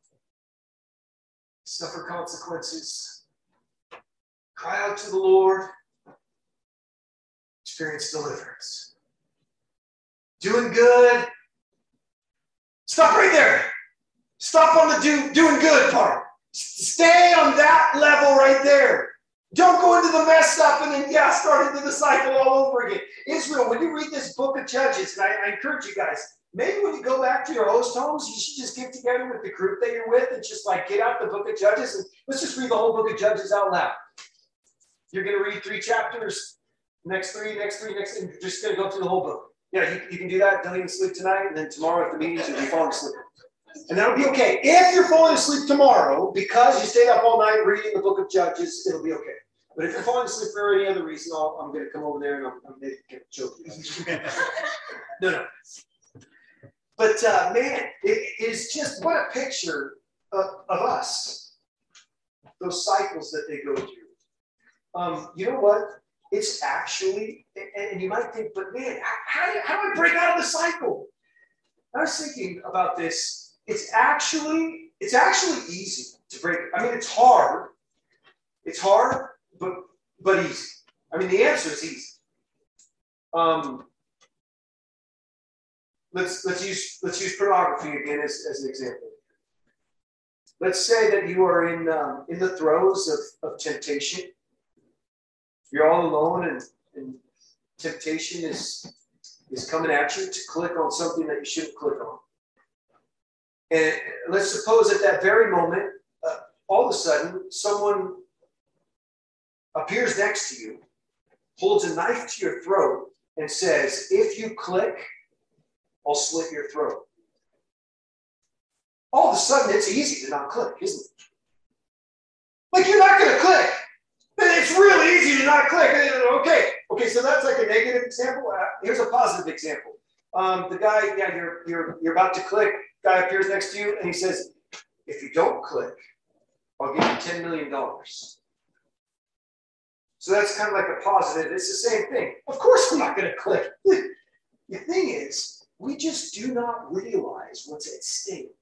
suffer consequences, cry out to the Lord, experience deliverance. Doing good, stop right there. Stop on the doing good part. Stay on that level right there. Don't go into the mess up and then, start into the cycle all over again. Israel, when you read this book of Judges, and I encourage you guys, maybe when you go back to your host homes, you should just get together with the group that you're with and just like get out the book of Judges and let's just read the whole book of Judges out loud. You're going to read 3 chapters, next three, and you're just going to go through the whole book. Yeah, you can do that. Don't even sleep tonight. And then tomorrow at the meetings, you'll be falling asleep. And that'll be okay. If you're falling asleep tomorrow because you stayed up all night reading the book of Judges, it'll be okay. But if you're falling asleep for any other reason, I'm going to come over there and I'm going to choke you. No. But man, it is just what a picture of us. Those cycles that they go through. You know what? It's actually, and you might think, but man, how do I break out of the cycle? I was thinking about this. It's actually easy to break. I mean, it's hard. It's hard, but easy. I mean, the answer is easy. Let's use pornography again as an example. Let's say that you are in the throes of temptation. You're all alone, and temptation is coming at you to click on something that you shouldn't click on. And let's suppose at that very moment, all of a sudden, someone appears next to you, holds a knife to your throat, and says, "If you click, I'll slit your throat." All of a sudden, it's easy to not click, isn't it? Like, you're not going to click. It's really easy to not click. Okay, so that's like a negative example. Here's a positive example. The guy, you're about to click. Guy appears next to you, and he says, "If you don't click, I'll give you $10 million. So that's kind of like a positive. It's the same thing. Of course I'm not going to click. The thing is, we just do not realize what's at stake.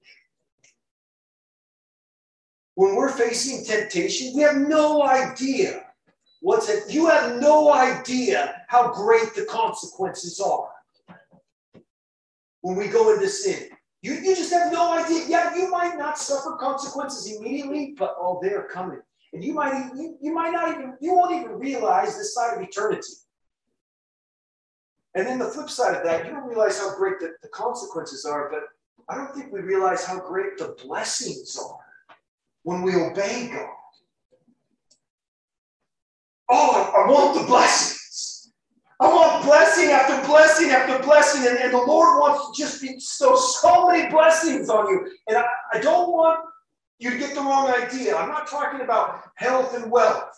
When we're facing temptation, we have no idea you have no idea how great the consequences are when we go into sin. You just have no idea. Yeah, you might not suffer consequences immediately, but they're coming. And you won't even realize this side of eternity. And then the flip side of that, you don't realize how great the consequences are, but I don't think we realize how great the blessings are when we obey God. I want the blessings. I want blessing after blessing after blessing, and the Lord wants to just bestow so many blessings on you. And I don't want you to get the wrong idea. I'm not talking about health and wealth.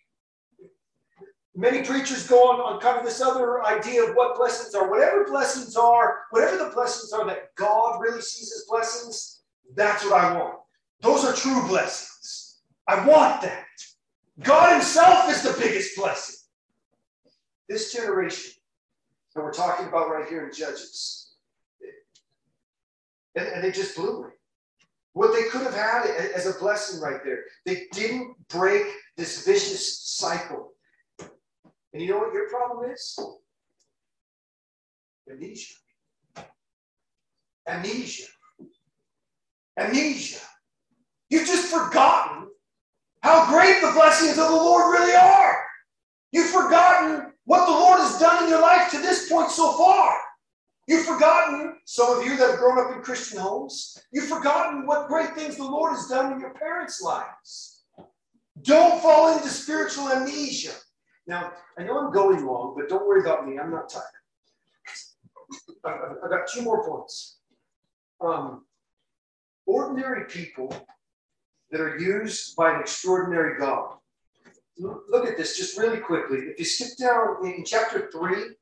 Many preachers go on kind of this other idea of what blessings are. Whatever the blessings are that God really sees as blessings, that's what I want. Those are true blessings. I want that. God himself is the biggest blessing. This generation that we're talking about right here in Judges, and they just blew it. What they could have had as a blessing right there. They didn't break this vicious cycle. And you know what your problem is? Amnesia. Amnesia. You've just forgotten how great the blessings of the Lord really are. You've forgotten what the Lord has done in your life to this point so far. You've forgotten, some of you that have grown up in Christian homes, you've forgotten what great things the Lord has done in your parents' lives. Don't fall into spiritual amnesia. Now, I know I'm going long, but don't worry about me. I'm not tired. I've got 2 more points. Ordinary people that are used by an extraordinary God. Look at this just really quickly. If you skip down in chapter 3,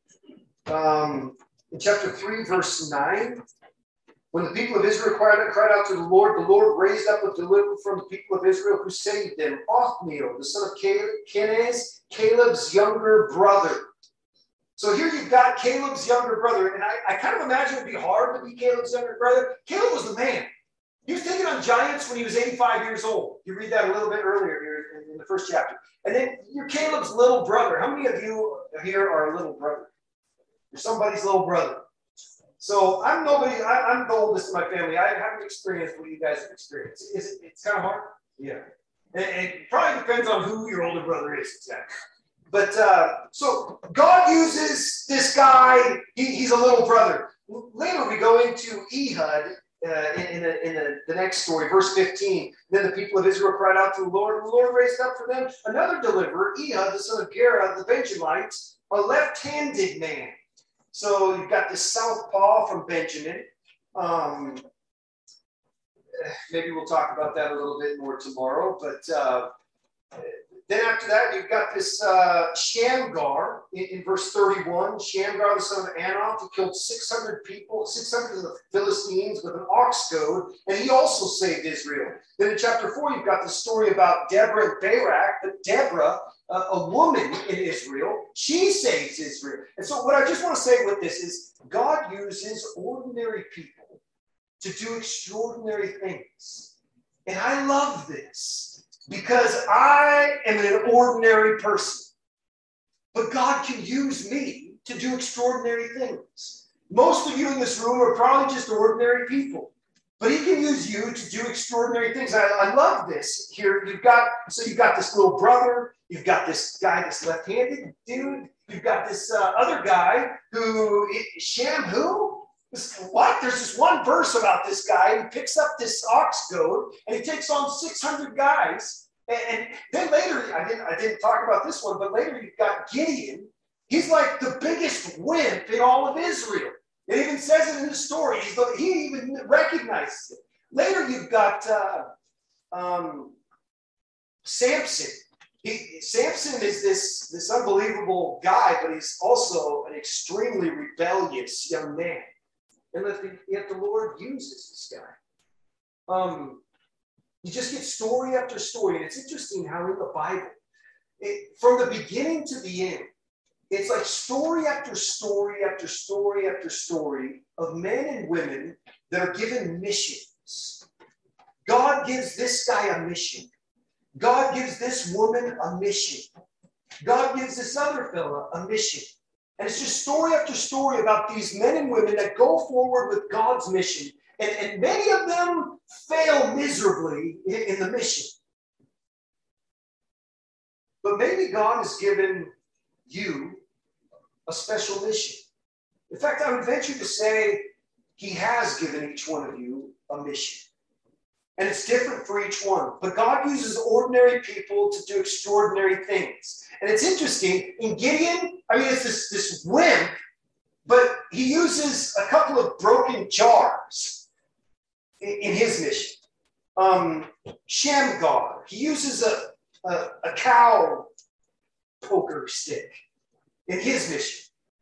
verse 9, when the people of Israel cried out to the Lord raised up a deliverer from the people of Israel who saved them, Othniel, the son of Kenaz, Caleb's younger brother. So here you've got Caleb's younger brother, and I kind of imagine it would be hard to be Caleb's younger brother. Caleb was the man. He was taking on giants when he was 85 years old. You read that a little bit earlier here in the first chapter. And then you're Caleb's little brother. How many of you here are a little brother? You're somebody's little brother. So I'm the oldest in my family. I haven't experienced what you guys have experienced. It's kind of hard? Yeah. And it probably depends on who your older brother is exactly. But so God uses this guy. He's a little brother. Later we go into Ehud in the next story, verse 15. Then the people of Israel cried out to the Lord, and the Lord raised up for them another deliverer, Ehud, the son of Gera, the Benjamites, a left-handed man. So you've got this southpaw from Benjamin. maybe we'll talk about that a little bit more tomorrow. But then after that, you've got this Shamgar in verse 31. Shamgar, the son of Anath, who killed 600 people, 600 of the Philistines with an ox goad, and he also saved Israel. Then in chapter 4, you've got the story about Deborah and Barak. But Deborah, a woman in Israel, she saves Israel. And so what I just want to say with this is God uses ordinary people to do extraordinary things. And I love this because I am an ordinary person. But God can use me to do extraordinary things. Most of you in this room are probably just ordinary people. But he can use you to do extraordinary things. I love this. Here you've got this little brother, you've got this guy, this left-handed dude, you've got this other guy who, Sham who? What? There's this one verse about this guy who picks up this ox goad and he takes on 600 guys. And then later, I didn't talk about this one, but later you've got Gideon. He's like the biggest wimp in all of Israel. It even says it in the story. He even recognizes it. Later you've got Samson. Samson is this unbelievable guy, but he's also an extremely rebellious young man. And yet the Lord uses this guy. You just get story after story. And it's interesting how in the Bible, from the beginning to the end, it's like story after story after story after story of men and women that are given missions. God gives this guy a mission. God gives this woman a mission. God gives this other fella a mission. And it's just story after story about these men and women that go forward with God's mission. And many of them fail miserably in the mission. But maybe God has given you a special mission. In fact, I would venture to say he has given each one of you a mission. And it's different for each one. But God uses ordinary people to do extraordinary things. And it's interesting, in Gideon, it's this wimp, but he uses a couple of broken jars in his mission. Shamgar, he uses a cow poker stick in his mission.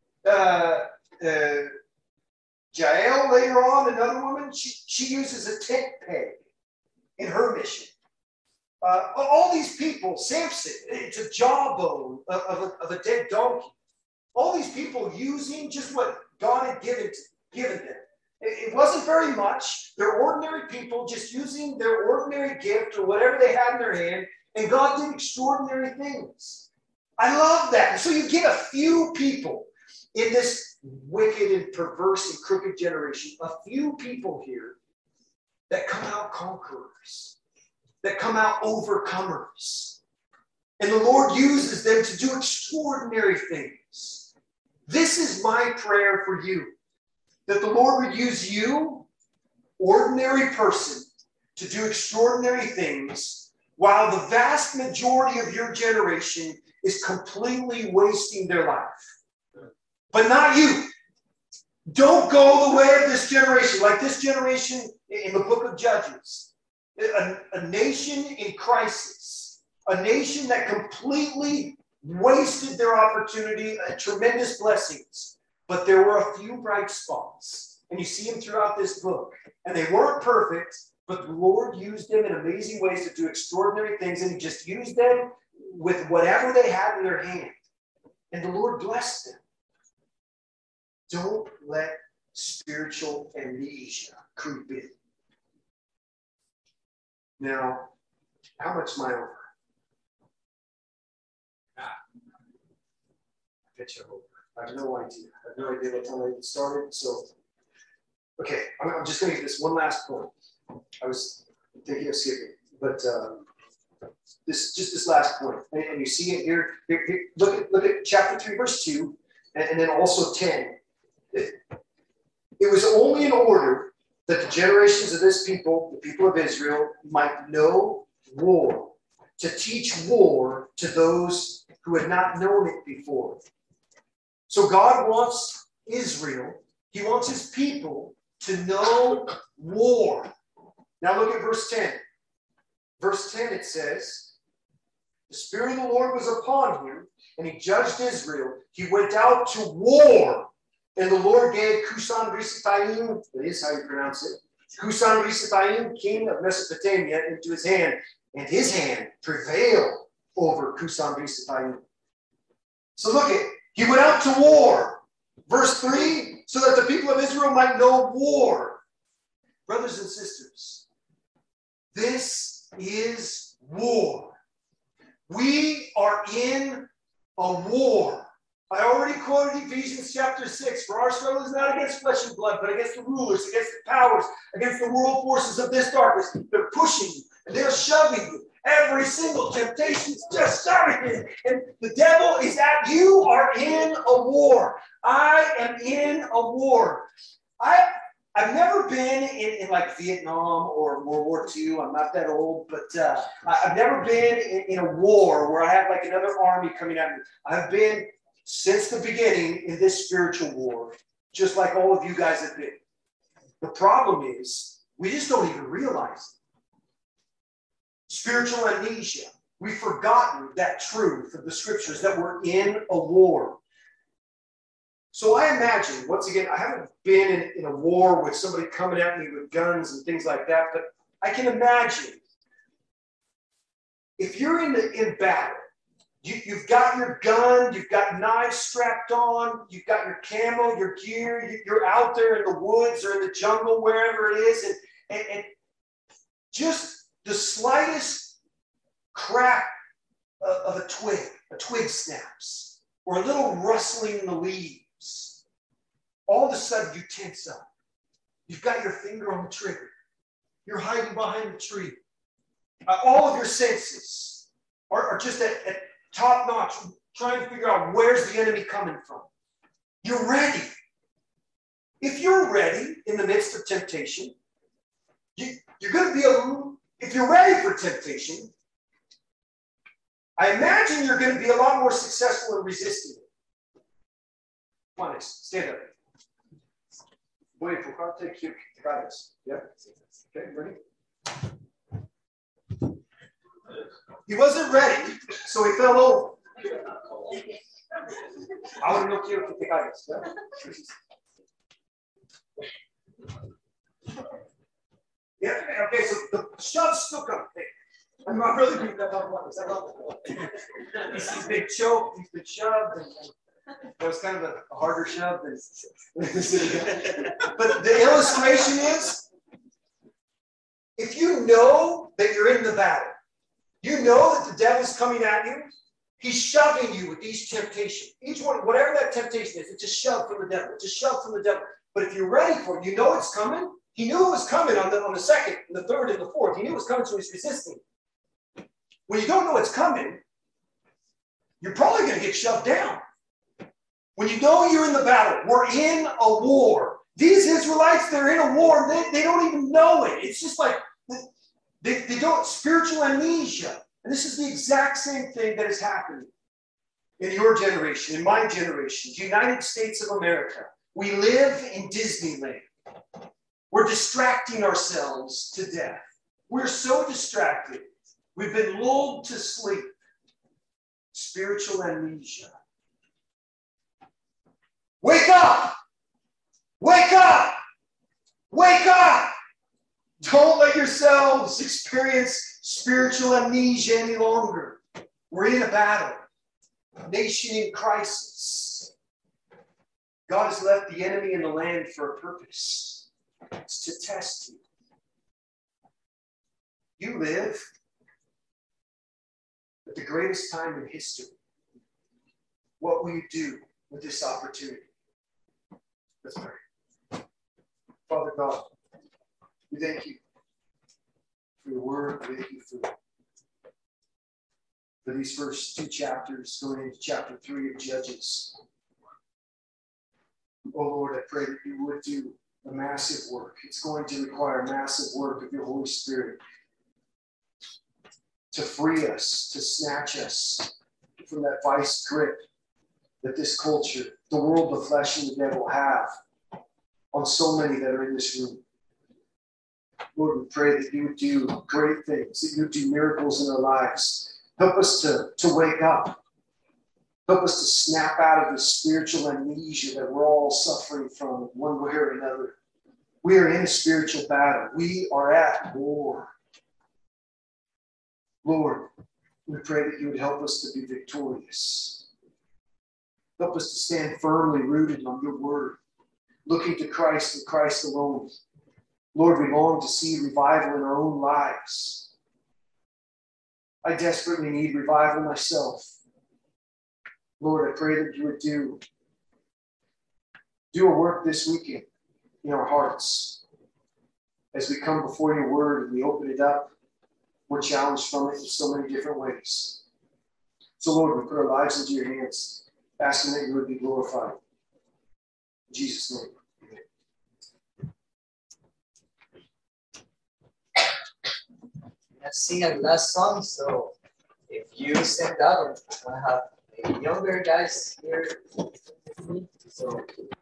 Jael, later on, another woman, she uses a tent peg in her mission. All these people, Samson, it's a jawbone of a dead donkey. All these people using just what God had given them. It wasn't very much. They're ordinary people just using their ordinary gift or whatever they had in their hand, and God did extraordinary things. I love that. And so you get a few people in this wicked and perverse and crooked generation, a few people here that come out conquerors, that come out overcomers. And the Lord uses them to do extraordinary things. This is my prayer for you, that the Lord would use you, ordinary person, to do extraordinary things, while the vast majority of your generation is completely wasting their life. But not you. Don't go the way of this generation, like this generation in the book of Judges. A nation in crisis. A nation that completely wasted their opportunity, tremendous blessings. But there were a few bright spots. And you see them throughout this book. And they weren't perfect, but the Lord used them in amazing ways to do extraordinary things. And he just used them with whatever they had in their hand. And the Lord blessed them. Don't let spiritual amnesia creep in. Now, how much am I over? I bet you're over. I have no idea. I have no idea what time I even started. So, okay, I'm just going to get this one last point. I was thinking of skipping, but this last point, and you see it here. Look at chapter 3, verse 2, and then also 10. It was only in order that the generations of this people, the people of Israel, might know war, to teach war to those who had not known it before. So God wants Israel, he wants his people to know war. Now look at verse 10. Verse 10, it says, the Spirit of the Lord was upon him, and he judged Israel. He went out to war, and the Lord gave Cusan-Rishathaim, that is how you pronounce it, Cusan-Rishathaim, king of Mesopotamia, into his hand, and his hand prevailed over Cusan-Rishathaim. So look at, he went out to war. Verse 3, so that the people of Israel might know war. Brothers and sisters, this is war. We are in a war. I already quoted Ephesians chapter 6. For our struggle is not against flesh and blood, but against the rulers, against the powers, against the world forces of this darkness. They're pushing you, and they're shoving you. Every single temptation is just shoving you. And the devil is at you are in a war. I am in a war. I've never been in like Vietnam or World War II. I'm not that old, but I've never been in a war where I have like another army coming at me. I've been since the beginning in this spiritual war, just like all of you guys have been. The problem is we just don't even realize it. Spiritual amnesia. We've forgotten that truth of the scriptures that we're in a war. So I imagine, once again, I haven't been in a war with somebody coming at me with guns and things like that, but I can imagine if you're in battle, you've got your gun, you've got knives strapped on, you've got your camo, your gear, you're out there in the woods or in the jungle, wherever it is, and just the slightest crack of a twig snaps, or a little rustling in the leaves. All of a sudden you tense up. You've got your finger on the trigger. You're hiding behind the tree. All of your senses are just at top notch, trying to figure out where's the enemy coming from. You're ready. If you're ready in the midst of temptation, you're going to be if you're ready for temptation, I imagine you're going to be a lot more successful in resisting it. Come on, stand up. Voy a enfocarte, quiero que te calles. Yeah? Okay, ready? He wasn't ready, so he fell over. Ahora no quiero que te calles. Yeah? Okay, so the shove's still coming. I'm not really good at that one. He's been choked, he's been shoved, and that was kind of a harder shove than. But the illustration is, if you know that you're in the battle, you know that the devil's coming at you, he's shoving you with each temptation. Each one, whatever that temptation is, it's a shove from the devil. It's a shove from the devil. But if you're ready for it, you know it's coming. He knew it was coming on the second, and the third, and the fourth. He knew it was coming, so he's resisting. When you don't know it's coming, you're probably going to get shoved down. When you know you're in the battle, we're in a war. These Israelites, they're in a war. They don't even know it. It's just like they don't, spiritual amnesia. And this is the exact same thing that is happening in your generation, in my generation, the United States of America. We live in Disneyland. We're distracting ourselves to death. We're so distracted. We've been lulled to sleep. Spiritual amnesia. Wake up! Wake up! Wake up! Don't let yourselves experience spiritual amnesia any longer. We're in a battle. A nation in crisis. God has left the enemy in the land for a purpose. It's to test you. You live at the greatest time in history. What will you do with this opportunity? Let's pray. Father God, we thank you for your word. We thank you for these first two chapters going into chapter 3 of Judges. Oh Lord, I pray that you would do a massive work. It's going to require a massive work of your Holy Spirit to free us, to snatch us from that vice grip that this culture, the world, the flesh, and the devil have on so many that are in this room. Lord, we pray that you would do great things, that you would do miracles in our lives. Help us to wake up. Help us to snap out of the spiritual amnesia that we're all suffering from one way or another. We are in a spiritual battle. We are at war. Lord, we pray that you would help us to be victorious. Help us to stand firmly rooted on your word, looking to Christ and Christ alone. Lord, we long to see revival in our own lives. I desperately need revival myself. Lord, I pray that you would do a work this weekend in our hearts. As we come before your word and we open it up, we're challenged from it in so many different ways. So Lord, we put our lives into your hands, asking that you would be glorified. In Jesus' name. Let's sing a last song. So if you stand up, and I have younger guys here. So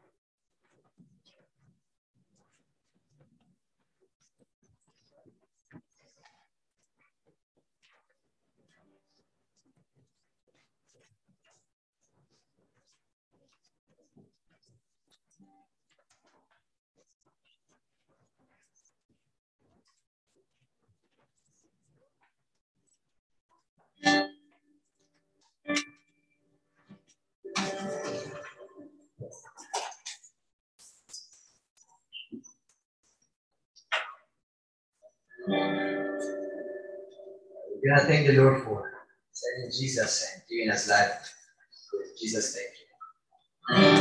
we're gonna thank the Lord for sending Jesus and giving us life. Jesus, thank you.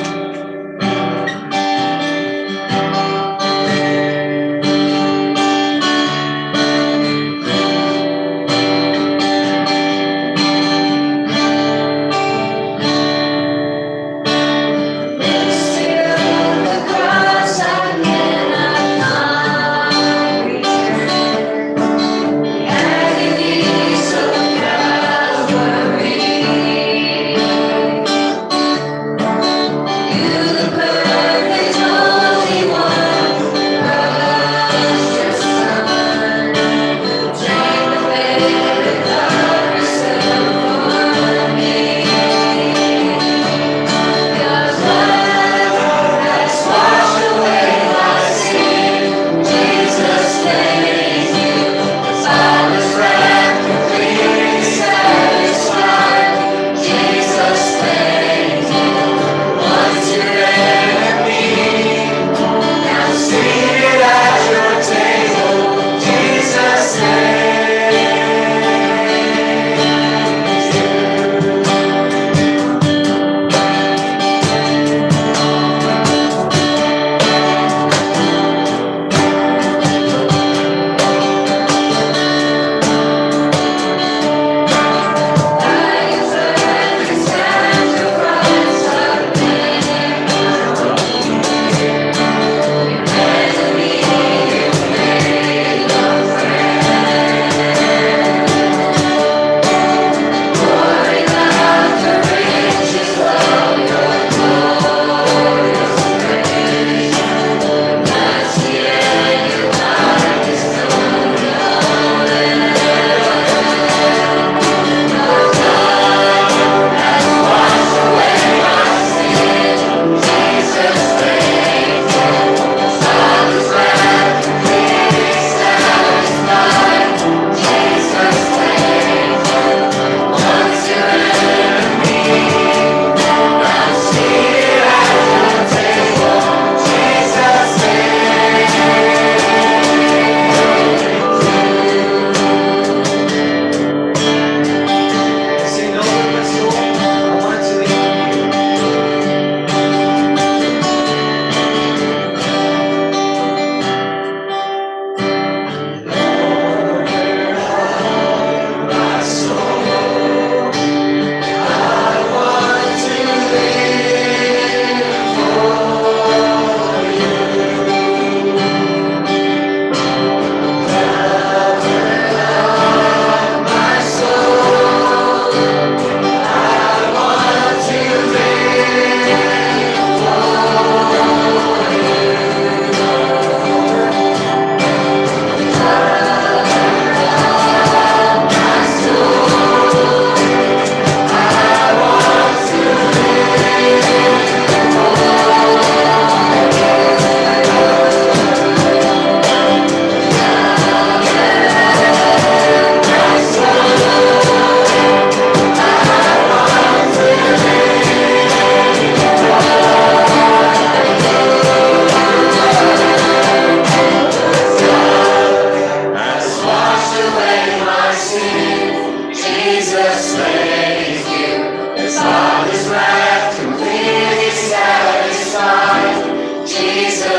You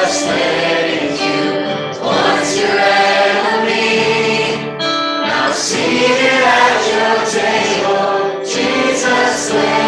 Jesus letting you once your enemy, now seated at your table, Jesus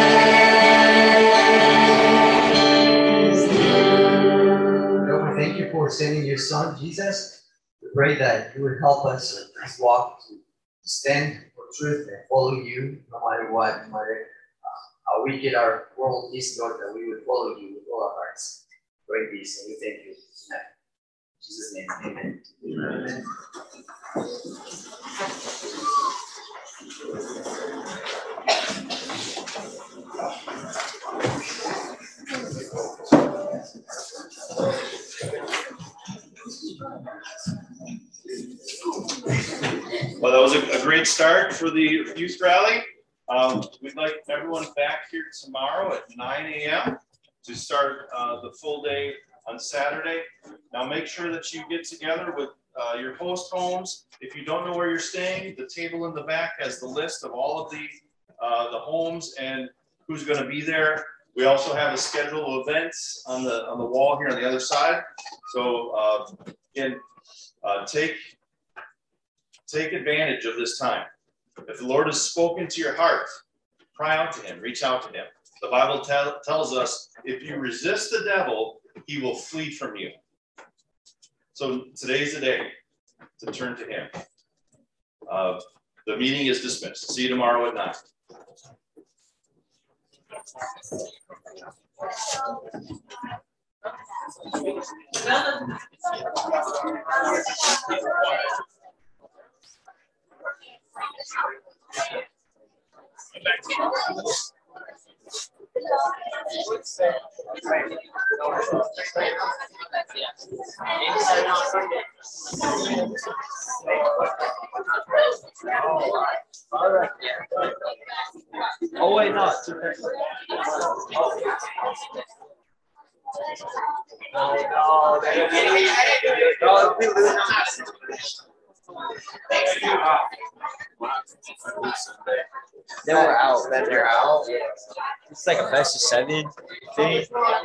lays you. Lord, we thank you for sending your Son, Jesus. We pray that you would help us in this walk to stand for truth and follow you no matter what, no matter how wicked our world is, Lord, that we would follow you with all our hearts. Pray this, and we thank you. In Jesus' name, amen. Amen. Well, that was a great start for the youth rally. We'd like everyone back here tomorrow at 9 a.m. to start the full day on Saturday. Now make sure that you get together with your host homes. If you don't know where you're staying, the table in the back has the list of all of the homes and who's going to be there. We also have a schedule of events on the wall here on the other side. So again, take advantage of this time. If the Lord has spoken to your heart, cry out to him, reach out to him. The Bible tells us if you resist the devil, he will flee from you. So today's the day to turn to him. The meeting is dismissed. See you tomorrow at 9. Oh wait, no. They were out. They're out. Yeah. It's like a best of 7 thing.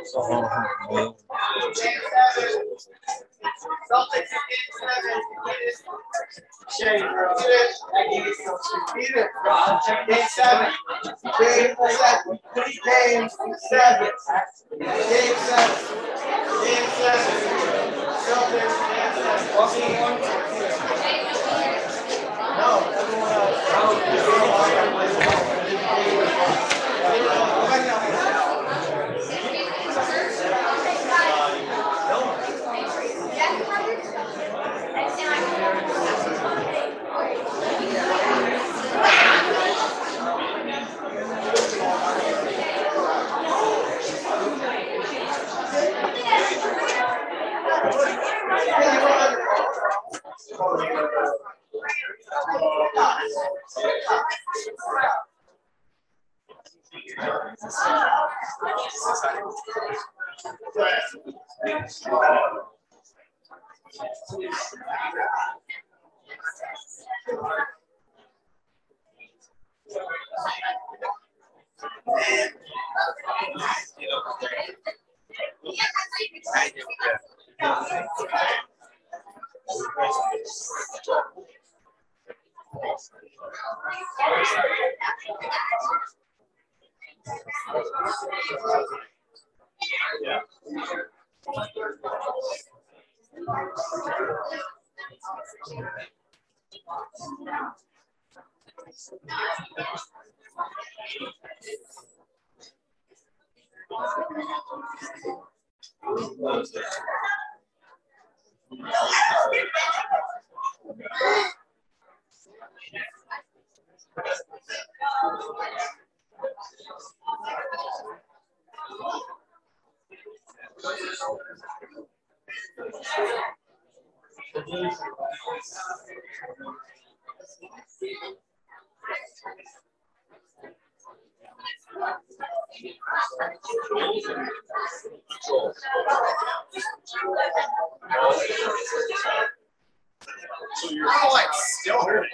So you're still hurting.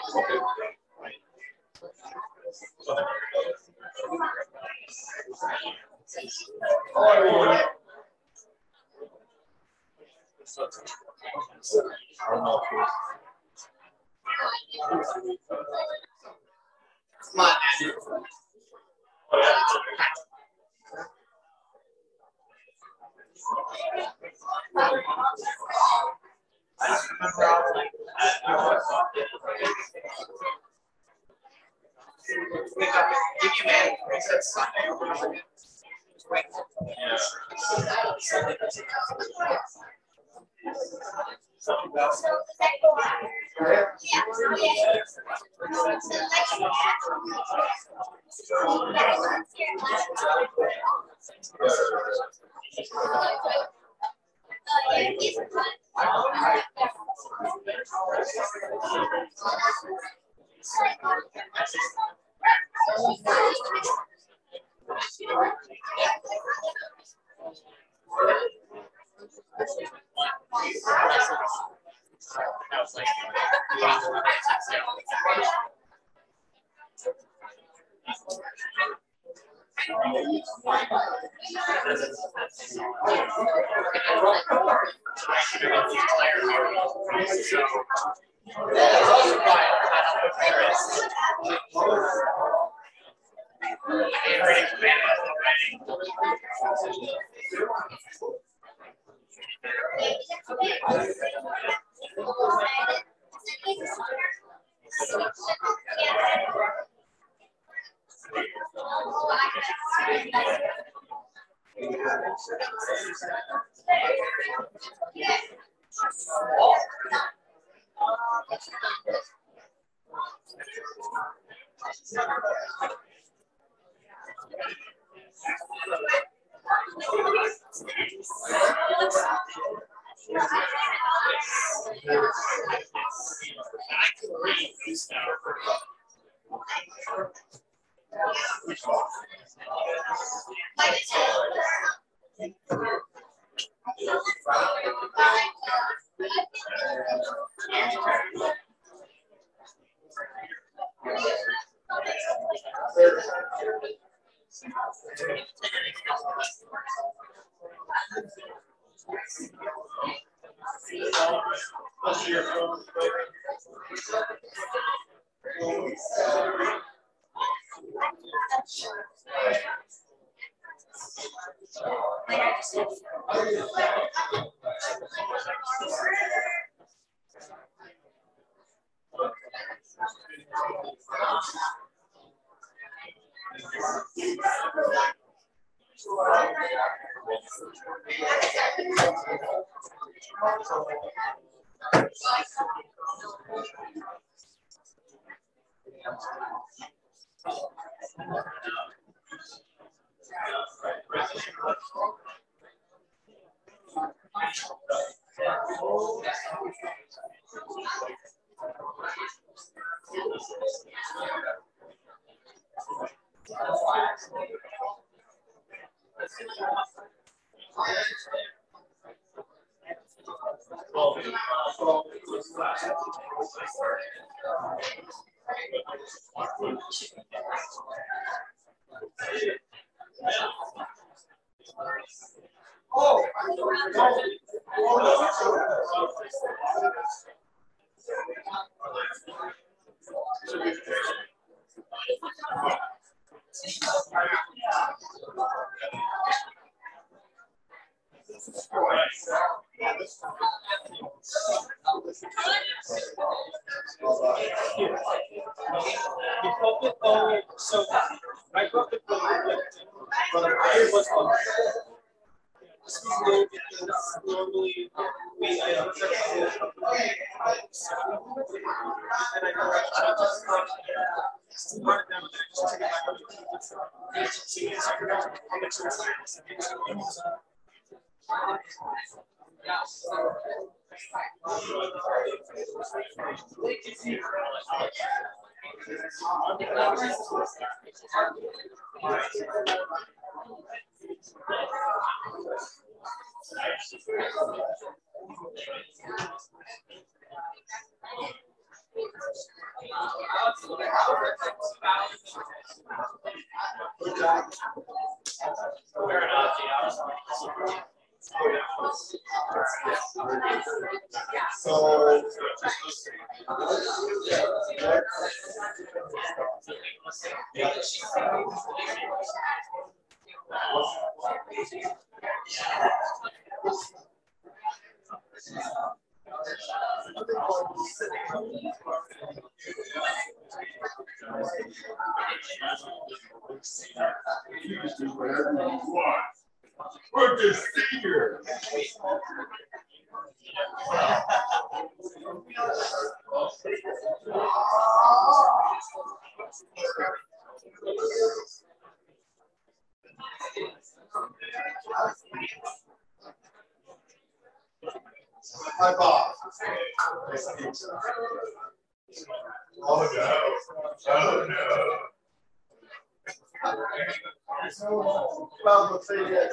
So. Good to see you. Hi, Bob. Oh no. Oh no. Well, the thing is,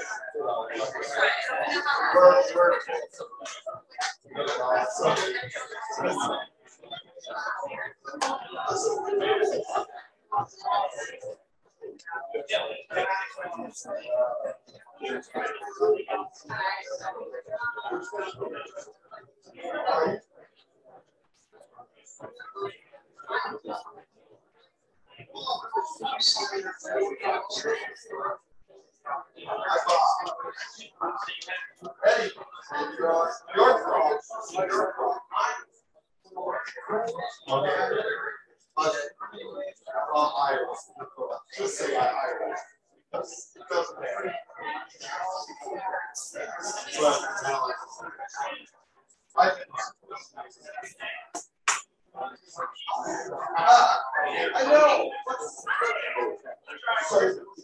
Eddie, your problem. Okay. Just say Iowa. It doesn't matter. I know.